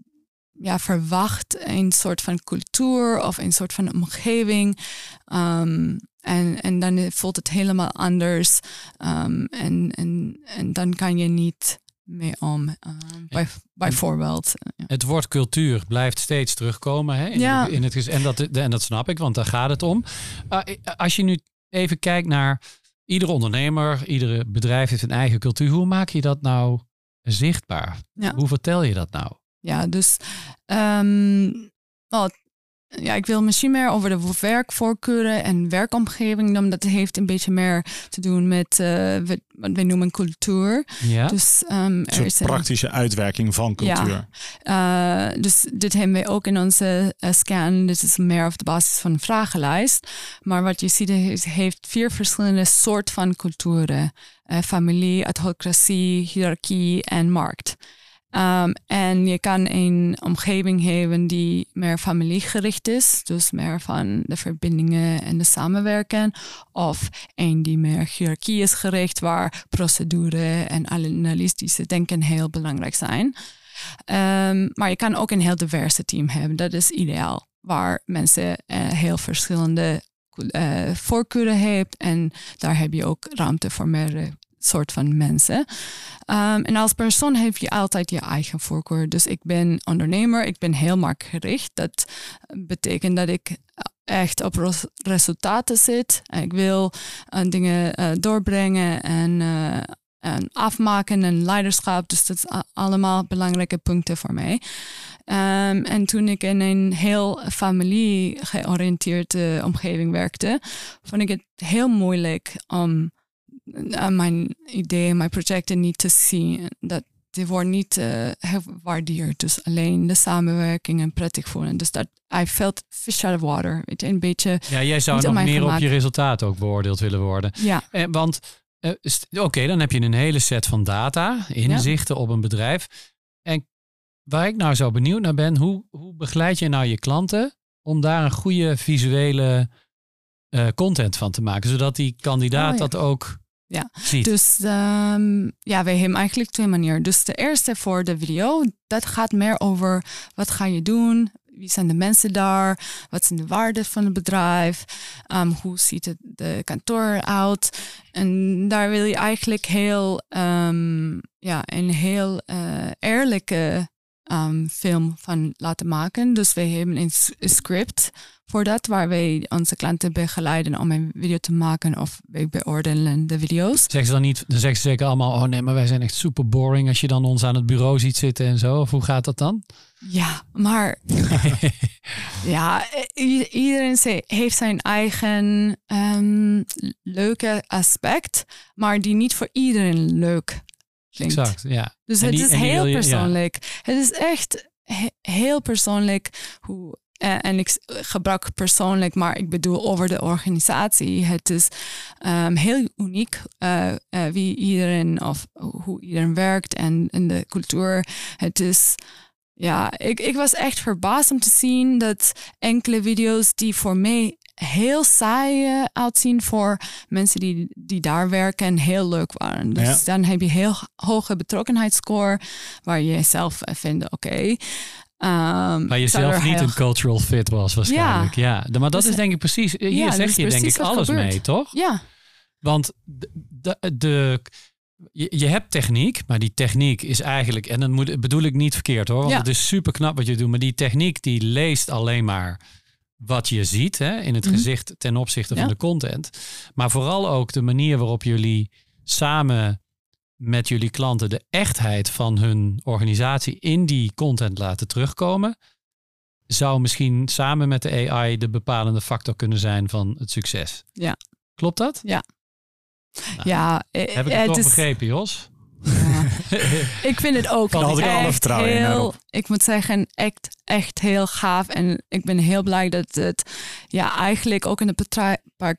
ja, verwacht een soort van cultuur of een soort van omgeving. Um, en, en dan voelt het helemaal anders. Um, en, en, en dan kan je niet mee om. Um, bij, bijvoorbeeld. Ja. Het woord cultuur blijft steeds terugkomen. Hè, in, ja. in het, en, dat, en dat snap ik, want daar gaat het om. Uh, als je nu even kijkt naar iedere ondernemer, iedere bedrijf heeft een eigen cultuur. Hoe maak je dat nou zichtbaar? Ja. Hoe vertel je dat nou? Ja, dus um, well, ja, ik wil misschien meer over de werkvoorkeuren en werkomgeving. Omdat het heeft een beetje meer te doen met uh, wat we noemen cultuur. Ja. Dus, um, een soort praktische een uitwerking van cultuur. Ja. Uh, dus dit hebben we ook in onze uh, scan. Dit is meer op de basis van een vragenlijst. Maar wat je ziet, het heeft vier verschillende soorten van culturen. Uh, familie, autocratie, hiërarchie en markt. Um, en je kan een omgeving hebben die meer familiegericht is, dus meer van de verbindingen en de samenwerken, of een die meer hiërarchie is gericht, waar procedure en analytische denken heel belangrijk zijn. Um, maar je kan ook een heel diverse team hebben, dat is ideaal, waar mensen uh, heel verschillende uh, voorkeuren hebben en daar heb je ook ruimte voor meer soort van mensen. Um, en als persoon heb je altijd je eigen voorkeur. Dus ik ben ondernemer, ik ben heel marktgericht. Dat betekent dat ik echt op resultaten zit. Ik wil uh, dingen uh, doorbrengen en, uh, en afmaken en leiderschap. Dus dat is allemaal belangrijke punten voor mij. Um, en toen ik in een heel familie-georiënteerde omgeving werkte, vond ik het heel moeilijk om Uh, mijn ideeën, mijn projecten niet te zien. Dat die worden niet uh, gewaardeerd. Dus alleen de samenwerking en prettig voelen. Dus dat I felt fish out of water. Weet je, een beetje. Ja, jij zou nog meer gemaakt. Op je resultaat ook beoordeeld willen worden. Ja. Eh, want uh, oké, okay, dan heb je een hele set van data, inzichten ja. op een bedrijf. En waar ik nou zo benieuwd naar ben, hoe, hoe begeleid je nou je klanten om daar een goede visuele uh, content van te maken, zodat die kandidaat oh, ja. dat ook Ja, ziet. Dus um, ja, wij hebben eigenlijk twee manieren. Dus de eerste voor de video, dat gaat meer over wat ga je doen, wie zijn de mensen daar, wat zijn de waarden van het bedrijf, um, hoe ziet het de kantoor uit. En daar wil je eigenlijk heel, um, ja, een heel uh, eerlijke um, film van laten maken. Dus wij hebben een, een script voor dat, waar wij onze klanten begeleiden om een video te maken of wij beoordelen de video's. Zeggen ze dan niet, dan zeggen ze zeker allemaal, oh nee, maar wij zijn echt super boring als je dan ons aan het bureau ziet zitten en zo. Of hoe gaat dat dan? Ja, maar ja, i- iedereen heeft zijn eigen um, leuke aspect, maar die niet voor iedereen leuk klinkt. Exact, ja. Dus en het die, is en die heel je, persoonlijk. Ja. Het is echt he- heel persoonlijk hoe. Uh, en ik gebruik persoonlijk, maar ik bedoel over de organisatie. Het is um, heel uniek uh, uh, wie iedereen of hoe iedereen werkt en, en de cultuur. Het is, ja, ik, ik was echt verbaasd om te zien dat enkele video's die voor mij heel saai uh, uitzien voor mensen die, die daar werken heel leuk waren. Dus ja. dan heb je heel hoge betrokkenheidsscore waar je zelf uh, vindt, oké. Okay, Um, maar je zelf niet heel... een cultural fit was waarschijnlijk. Ja, ja. Maar dat dus, is denk ik precies, hier ja, zeg je denk ik alles gebeurt. mee, toch? Ja. Want de, de, de, je, je hebt techniek, maar die techniek is eigenlijk, en dan moet, bedoel ik niet verkeerd hoor, want ja. het is super knap wat je doet, maar die techniek die leest alleen maar wat je ziet hè, in het mm-hmm. gezicht ten opzichte ja. van de content. Maar vooral ook de manier waarop jullie samen met jullie klanten de echtheid van hun organisatie in die content laten terugkomen, zou misschien samen met de A I de bepalende factor kunnen zijn van het succes. Ja. Klopt dat? Ja. Nou, ja heb ik het, het toch is... begrepen, Jos? Ja. Ik vind het ook had ik alle vertrouwen heel, ik moet zeggen, echt, echt heel gaaf. En ik ben heel blij dat het ja, eigenlijk ook in de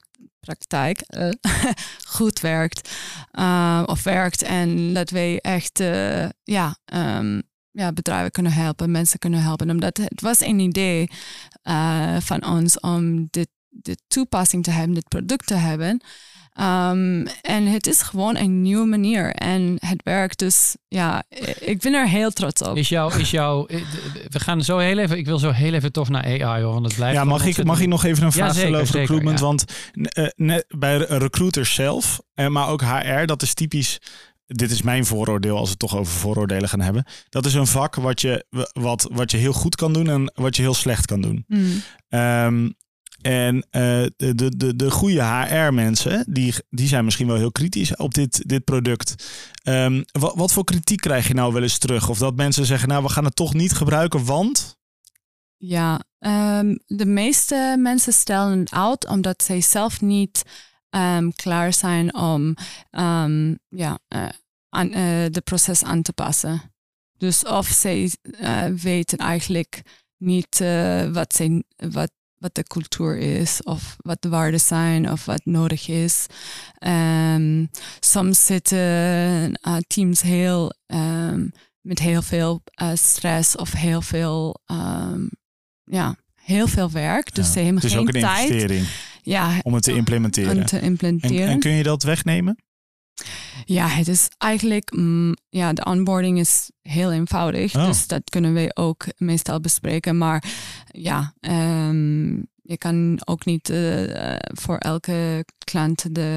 praktijk uh, goed werkt uh, of werkt en dat wij echt uh, ja, um, ja, bedrijven kunnen helpen, mensen kunnen helpen. Omdat het was een idee uh, van ons om dit, dit toepassing te hebben, dit product te hebben. Um, en het is gewoon een nieuwe manier en het werkt. Dus ja, ik ben er heel trots op. Is jou, is jou, we gaan zo heel even, ik wil zo heel even toch naar A I, hoor, want het blijft. Ja, mag ik, mag ik nog even een vraag ja, stellen over zeker, recruitment? Ja. Want uh, net bij recruiters zelf, uh, maar ook H R, dat is typisch. Dit is mijn vooroordeel als we het toch over vooroordelen gaan hebben. Dat is een vak wat je, wat, wat je heel goed kan doen en wat je heel slecht kan doen. Mm. Um, En uh, de, de, de, de goede H R-mensen, die, die zijn misschien wel heel kritisch op dit, dit product. Um, wat, wat voor kritiek krijg je nou wel eens terug? Of dat mensen zeggen, nou, we gaan het toch niet gebruiken, want... Ja, um, de meeste mensen stellen het uit omdat zij zelf niet um, klaar zijn om um, ja, uh, aan, uh, de proces aan te passen. Dus of zij uh, weten eigenlijk niet uh, wat, zij, wat wat de cultuur is, of wat de waarden zijn, of wat nodig is. Um, soms zitten uh, teams heel um, met heel veel uh, stress of heel veel, um, ja, heel veel werk. Dus ja, ze hebben het is geen ook een tijd. investering Ja, om het te implementeren. Om te implementeren. En, en kun je dat wegnemen? Ja, het is eigenlijk, mm, ja, de onboarding is heel eenvoudig. Oh. Dus dat kunnen we ook meestal bespreken. Maar ja, um, je kan ook niet uh, voor elke klant de,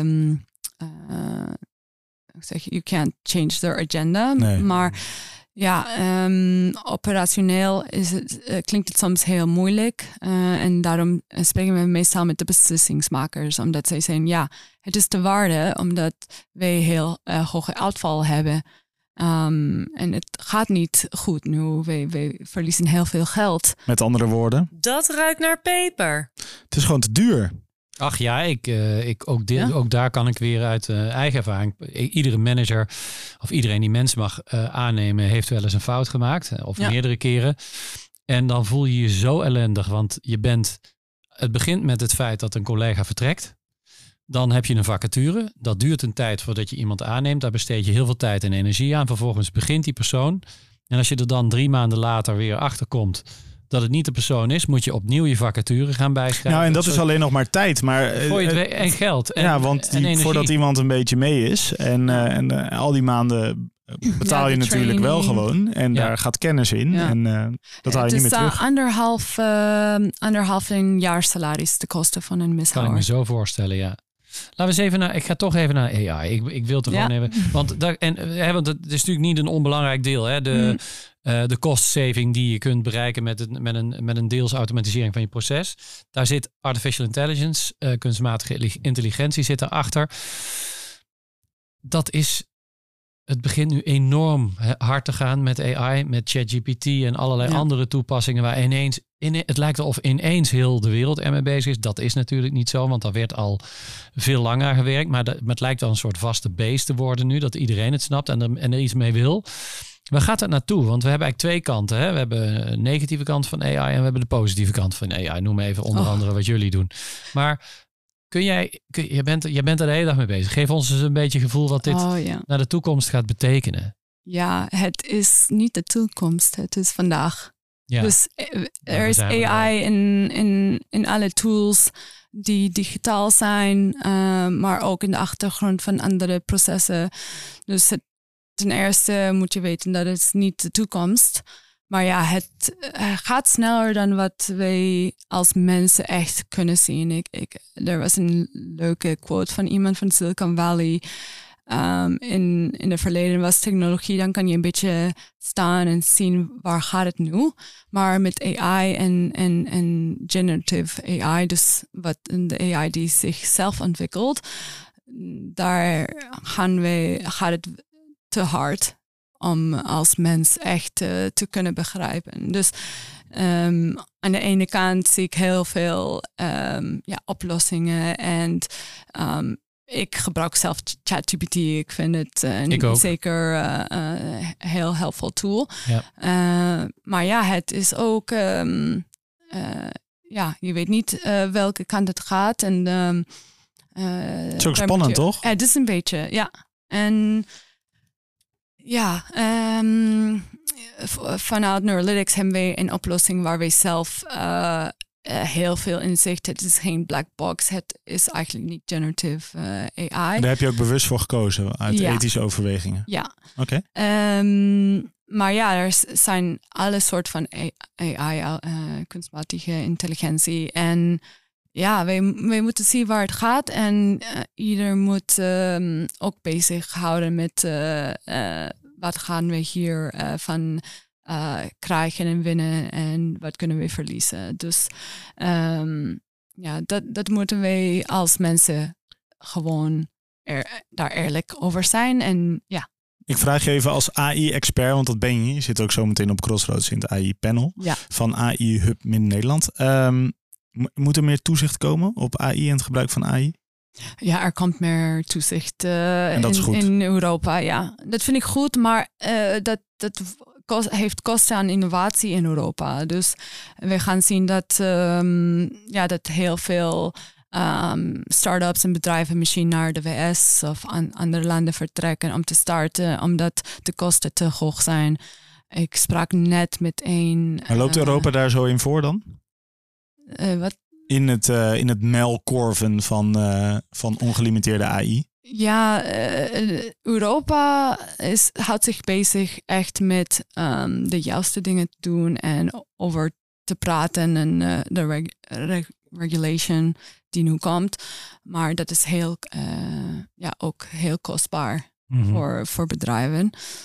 uh, zeg, you can't change their agenda. Nee. Maar ja, um, operationeel is het, uh, klinkt het soms heel moeilijk. Uh, en daarom spreken we meestal met de beslissingsmakers. Omdat zij zeggen, ja, het is te waarde omdat wij heel uh, hoge uitval hebben. Um, en het gaat niet goed nu. Wij, wij verliezen heel veel geld. Met andere woorden? Dat ruikt naar peper. Het is gewoon te duur. Ach ja, ik, uh, ik, ook, dit, Ja? ook daar kan ik weer uit uh, eigen ervaring. Iedere manager of iedereen die mensen mag uh, aannemen, heeft wel eens een fout gemaakt. Of Ja. meerdere keren. En dan voel je je zo ellendig. Want je bent. Het begint met het feit dat een collega vertrekt. Dan heb je een vacature. Dat duurt een tijd voordat je iemand aanneemt. Daar besteed je heel veel tijd en energie aan. Vervolgens begint die persoon. En als je er dan drie maanden later weer achter komt dat het niet de persoon is, moet je opnieuw je vacature gaan bijschrijven. Nou, en dat is alleen nog maar tijd. Maar, voor je het we- en geld. En, ja, want en die, energie. voordat iemand een beetje mee is. En, uh, en uh, al die maanden betaal Ja, je de natuurlijk wel training. gewoon. En Ja. daar gaat kennis in. Ja. En uh, dat haal je het niet is meer uh, terug. anderhalf, uh, anderhalf een jaar salaris de kosten van een Kan ik mishouder. me zo voorstellen, ja. Laten we eens even naar. Ik ga toch even naar A I. Ik, ik wil het er Ja. gewoon even. Want, daar, en, hè, want het is natuurlijk niet een onbelangrijk deel. Hè? De, Mm. uh, de cost saving die je kunt bereiken met, het, met, een, met een deels automatisering van je proces. Daar zit artificial intelligence, uh, kunstmatige intelligentie zit erachter. Dat is. Het begint nu enorm hard te gaan met A I, met ChatGPT en allerlei Ja. andere toepassingen waar ineens, in, het lijkt of ineens heel de wereld ermee bezig is. Dat is natuurlijk niet zo, want daar werd al veel langer gewerkt. Maar, de, maar het lijkt al een soort vaste base te worden nu, dat iedereen het snapt en er, en er iets mee wil. Waar gaat dat naartoe? Want we hebben eigenlijk twee kanten. Hè? We hebben een negatieve kant van A I en we hebben de positieve kant van A I. Noem even onder Oh. andere wat jullie doen. Maar kun jij, kun, je, bent, je bent er de hele dag mee bezig. Geef ons eens een beetje gevoel wat dit Oh, ja. naar de toekomst gaat betekenen. Ja, het is niet de toekomst, het is vandaag. Ja. Dus eh, er is zijn we A I in, in, in alle tools die digitaal zijn, uh, maar ook in de achtergrond van andere processen. Dus het, ten eerste moet je weten dat het niet de toekomst is. Maar ja, het uh, gaat sneller dan wat wij als mensen echt kunnen zien. Ik, ik, er was een leuke quote van iemand van Silicon Valley. Um, in, in het verleden was technologie, dan kan je een beetje staan en zien waar gaat het nu. Maar met A I en, en, en generative A I, dus wat de A I die zichzelf ontwikkelt, daar gaan we, gaat het te hard om als mens echt uh, te kunnen begrijpen. Dus um, aan de ene kant zie ik heel veel um, ja, oplossingen en um, ik gebruik zelf ChatGPT. Ik vind het uh, Ik ook. zeker uh, uh, heel helpful tool. Ja. Uh, maar ja, het is ook... Um, uh, ja, je weet niet uh, welke kant het gaat. En um, Uh, het is ook spannend, je, toch? Het is een beetje, ja. En ja, um, vanuit Neurolytics hebben wij een oplossing waar wij zelf uh, uh, heel veel inzicht. Het is geen black box. Het is eigenlijk niet generative uh, A I. En daar heb je ook bewust voor gekozen uit ja. ethische overwegingen. Ja. Oké. Okay. Um, maar ja, er zijn alle soorten van A I, uh, kunstmatige intelligentie. En ja, wij, wij moeten zien waar het gaat. En uh, ieder moet um, ook bezig houden met uh, uh, wat gaan we hier uh, van uh, krijgen en winnen en wat kunnen we verliezen. Dus um, ja, dat, dat moeten wij als mensen gewoon er, daar eerlijk over zijn. En ja. Ik vraag je even als A I-expert, want dat ben je. Je zit ook zo meteen op Crossroads in het A I-panel ja. van A I Hub Min Nederland. Um, Moet er meer toezicht komen op A I en het gebruik van A I? Ja, er komt meer toezicht uh, en dat is in, goed. in Europa. Ja, dat vind ik goed, maar uh, dat, dat kost, heeft kosten aan innovatie in Europa. Dus we gaan zien dat, um, ja, dat heel veel um, start-ups en bedrijven misschien naar de V S of aan andere landen vertrekken om te starten, omdat de kosten te hoog zijn. Ik sprak net met een... Maar loopt Europa uh, daar zo in voor dan? Uh, wat? In het, uh, in het muilkorven van, uh, van ongelimiteerde A I? Ja, uh, Europa is, houdt zich bezig echt met um, de juiste dingen te doen en over te praten en uh, de reg- reg- regulation die nu komt. Maar dat is heel, uh, ja, ook heel kostbaar mm-hmm. voor, voor bedrijven.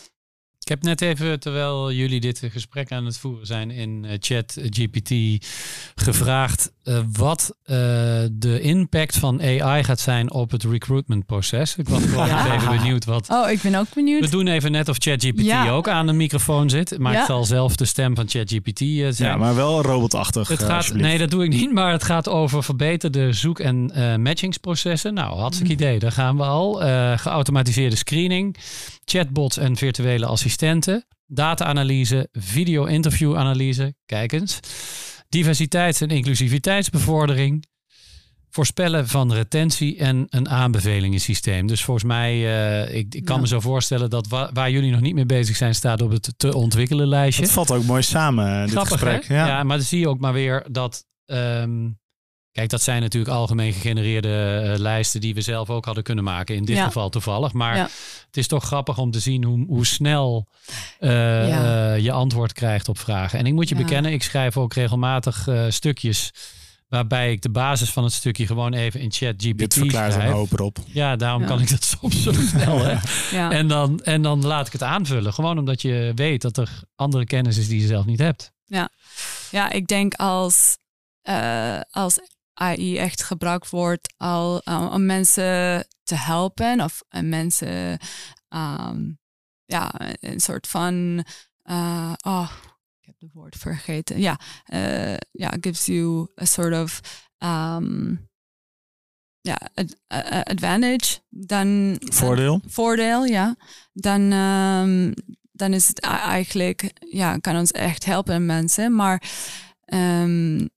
Ik heb net even, terwijl jullie dit gesprek aan het voeren zijn in uh, ChatGPT, gevraagd uh, wat uh, de impact van A I gaat zijn op het recruitmentproces. Ik was gewoon ja. even benieuwd wat... Oh, ik ben ook benieuwd. We doen even net of ChatGPT ja. ook aan de microfoon zit. Maar ja. ik zal zelf de stem van ChatGPT uh, zijn. Ja, maar wel robotachtig. Het gaat, uh, nee, dat doe ik niet. Maar het gaat over verbeterde zoek- en uh, matchingsprocessen. Nou, hartstikke mm. idee. Daar gaan we al. Uh, geautomatiseerde screening, chatbots en virtuele assistenten, data-analyse, video-interview-analyse, kijk eens, diversiteits- en inclusiviteitsbevordering, voorspellen van retentie en een aanbevelingensysteem. Dus volgens mij, uh, ik, ik kan ja. me zo voorstellen dat wa- waar jullie nog niet mee bezig zijn, staat op het te ontwikkelen lijstje. Het valt ook mooi samen, dit Grappig, gesprek. Ja. ja, maar dan zie je ook maar weer dat... Um, Kijk, dat zijn natuurlijk algemeen gegenereerde uh, lijsten die we zelf ook hadden kunnen maken. In dit ja. geval toevallig. Maar ja. het is toch grappig om te zien hoe, hoe snel uh, ja. uh, je antwoord krijgt op vragen. En ik moet je ja. bekennen, ik schrijf ook regelmatig uh, stukjes waarbij ik de basis van het stukje gewoon even in ChatGPT Dit verklaart schrijf. een hoop erop. Ja, daarom ja. kan ik dat soms zo snel. Hè? Ja. En, dan, en dan laat ik het aanvullen. Gewoon omdat je weet dat er andere kennis is die je zelf niet hebt. Ja, ja ik denk als... Uh, als A I echt gebruikt wordt al, uh, om mensen te helpen of uh, mensen um, ja, een soort van uh, oh, ik heb het woord vergeten. Ja, yeah, uh, yeah, gives you a sort of um, ja, ad, uh, advantage. Dan voordeel. Dan, voordeel, ja. Dan, um, dan is het eigenlijk ja, kan ons echt helpen mensen, maar um,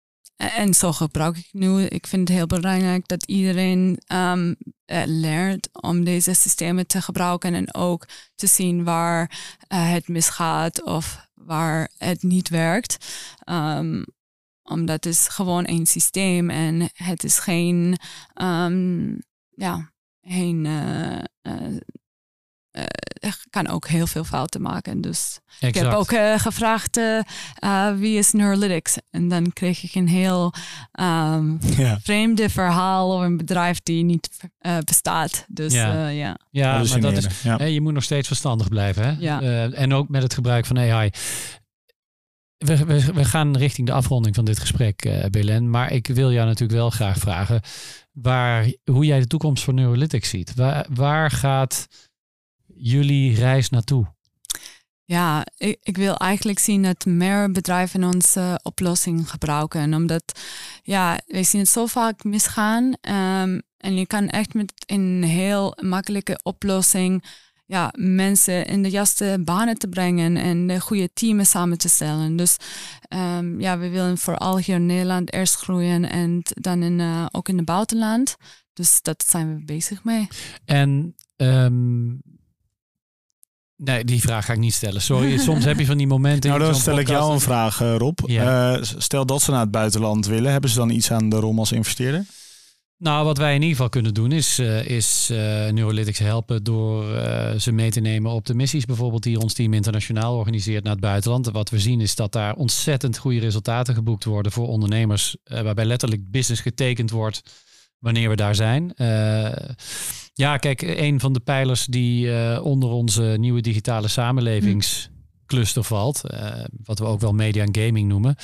en zo gebruik ik nu. Ik vind het heel belangrijk dat iedereen um, leert om deze systemen te gebruiken en ook te zien waar uh, het misgaat of waar het niet werkt. Um, omdat het is gewoon een systeem en het is geen, um, ja, geen, uh, uh, uh, kan ook heel veel fouten maken. Dus exact. Ik heb ook uh, gevraagd uh, uh, wie is Neurolytics? En dan kreeg ik een heel um, ja. vreemde verhaal over een bedrijf die niet uh, bestaat. Dus ja, uh, ja. ja maar dat is, ja. Hè, je moet nog steeds verstandig blijven. Hè? Ja. Uh, en ook met het gebruik van A I. We, we, we gaan richting de afronding van dit gesprek, uh, Belen. Maar ik wil jou natuurlijk wel graag vragen waar, hoe jij de toekomst voor Neurolytics ziet. Waar, waar gaat jullie reis naartoe? Ja, ik, ik wil eigenlijk zien dat meer bedrijven onze oplossing gebruiken. Omdat, ja, we zien het zo vaak misgaan. Um, en je kan echt met een heel makkelijke oplossing ja, mensen in de juiste banen te brengen en de goede teams samen te stellen. Dus um, ja, we willen vooral hier in Nederland eerst groeien en dan in, uh, ook in het buitenland. Dus dat zijn we bezig mee. En um, nee, die vraag ga ik niet stellen. Sorry, soms heb je van die momenten. Nou, dan stel podcast. ik jou een vraag, uh, Rob. Ja. Uh, stel dat ze naar het buitenland willen, hebben ze dan iets aan de R O M als investeerder? Nou, wat wij in ieder geval kunnen doen is, uh, is uh, Neurolytics helpen door uh, ze mee te nemen op de missies bijvoorbeeld die ons team internationaal organiseert naar het buitenland. Wat we zien is dat daar ontzettend goede resultaten geboekt worden voor ondernemers, uh, waarbij letterlijk business getekend wordt wanneer we daar zijn. Uh, ja, kijk, een van de pijlers die uh, onder onze nieuwe digitale samenlevingscluster valt, uh, wat we ook wel media en gaming noemen,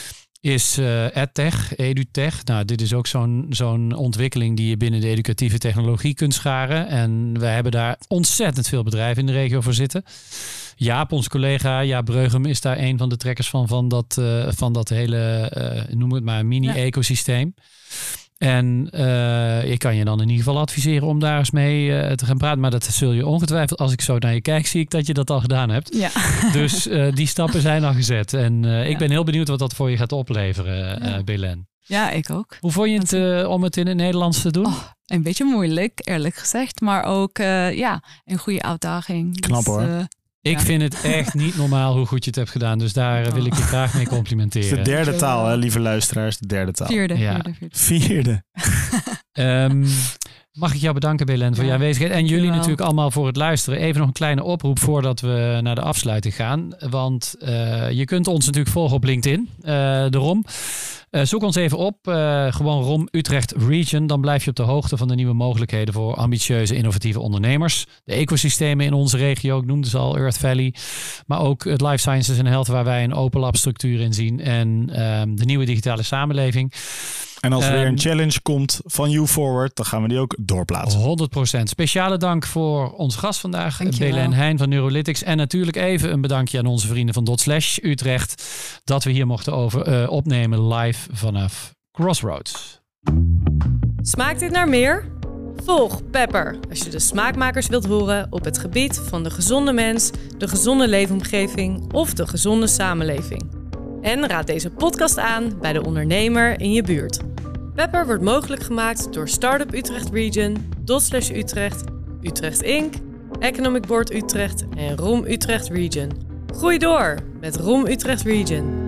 is uh, EdTech, EduTech. Nou, dit is ook zo'n zo'n ontwikkeling die je binnen de educatieve technologie kunt scharen. En we hebben daar ontzettend veel bedrijven in de regio voor zitten. Jaap, onze collega, Jaap Breugem, is daar een van de trekkers van, van, dat, uh, van dat hele, uh, noem het maar, mini-ecosysteem. Ja. En uh, ik kan je dan in ieder geval adviseren om daar eens mee uh, te gaan praten. Maar dat zul je ongetwijfeld, als ik zo naar je kijk, zie ik dat je dat al gedaan hebt. Ja. Dus uh, die stappen zijn al gezet. En uh, ja. ik ben heel benieuwd wat dat voor je gaat opleveren, uh, ja. Belen. Ja, ik ook. Hoe vond je het uh, om het in het Nederlands te doen? Oh, een beetje moeilijk, eerlijk gezegd. Maar ook uh, ja, een goede uitdaging. Knap dus, hoor. Uh, Ik ja. vind het echt niet normaal hoe goed je het hebt gedaan. Dus daar oh. wil ik je graag mee complimenteren. Het is de derde taal, hè, lieve luisteraars. De derde taal. Vierde. Ja. Vierde. vierde. vierde. um, mag ik jou bedanken, Belen, voor ja. je aanwezigheid. En jullie natuurlijk allemaal voor het luisteren. Even nog een kleine oproep voordat we naar de afsluiting gaan. Want uh, je kunt ons natuurlijk volgen op LinkedIn. Uh, de R O M. Uh, zoek ons even op, uh, gewoon R O M Utrecht Region. Dan blijf je op de hoogte van de nieuwe mogelijkheden voor ambitieuze, innovatieve ondernemers. De ecosystemen in onze regio, ik noemde ze al, Earth Valley. Maar ook het Life Sciences en Health, waar wij een open lab structuur in zien. En um, de nieuwe digitale samenleving. En als er um, weer een challenge komt van You Forward, dan gaan we die ook doorplaatsen. honderd procent. Speciale dank voor onze gast vandaag, Belen Heijn van Neurolytics. En natuurlijk even een bedankje aan onze vrienden van Dotslash Utrecht, dat we hier mochten over, uh, opnemen live vanaf Crossroads. Smaakt dit naar meer? Volg Pepper als je de smaakmakers wilt horen op het gebied van de gezonde mens, de gezonde leefomgeving of de gezonde samenleving. En raad deze podcast aan bij de ondernemer in je buurt. Pepper wordt mogelijk gemaakt door Startup Utrecht Region, Dotslash Utrecht, Utrecht Incorporated, Economic Board Utrecht en R O M Utrecht Region. Groei door met R O M Utrecht Region.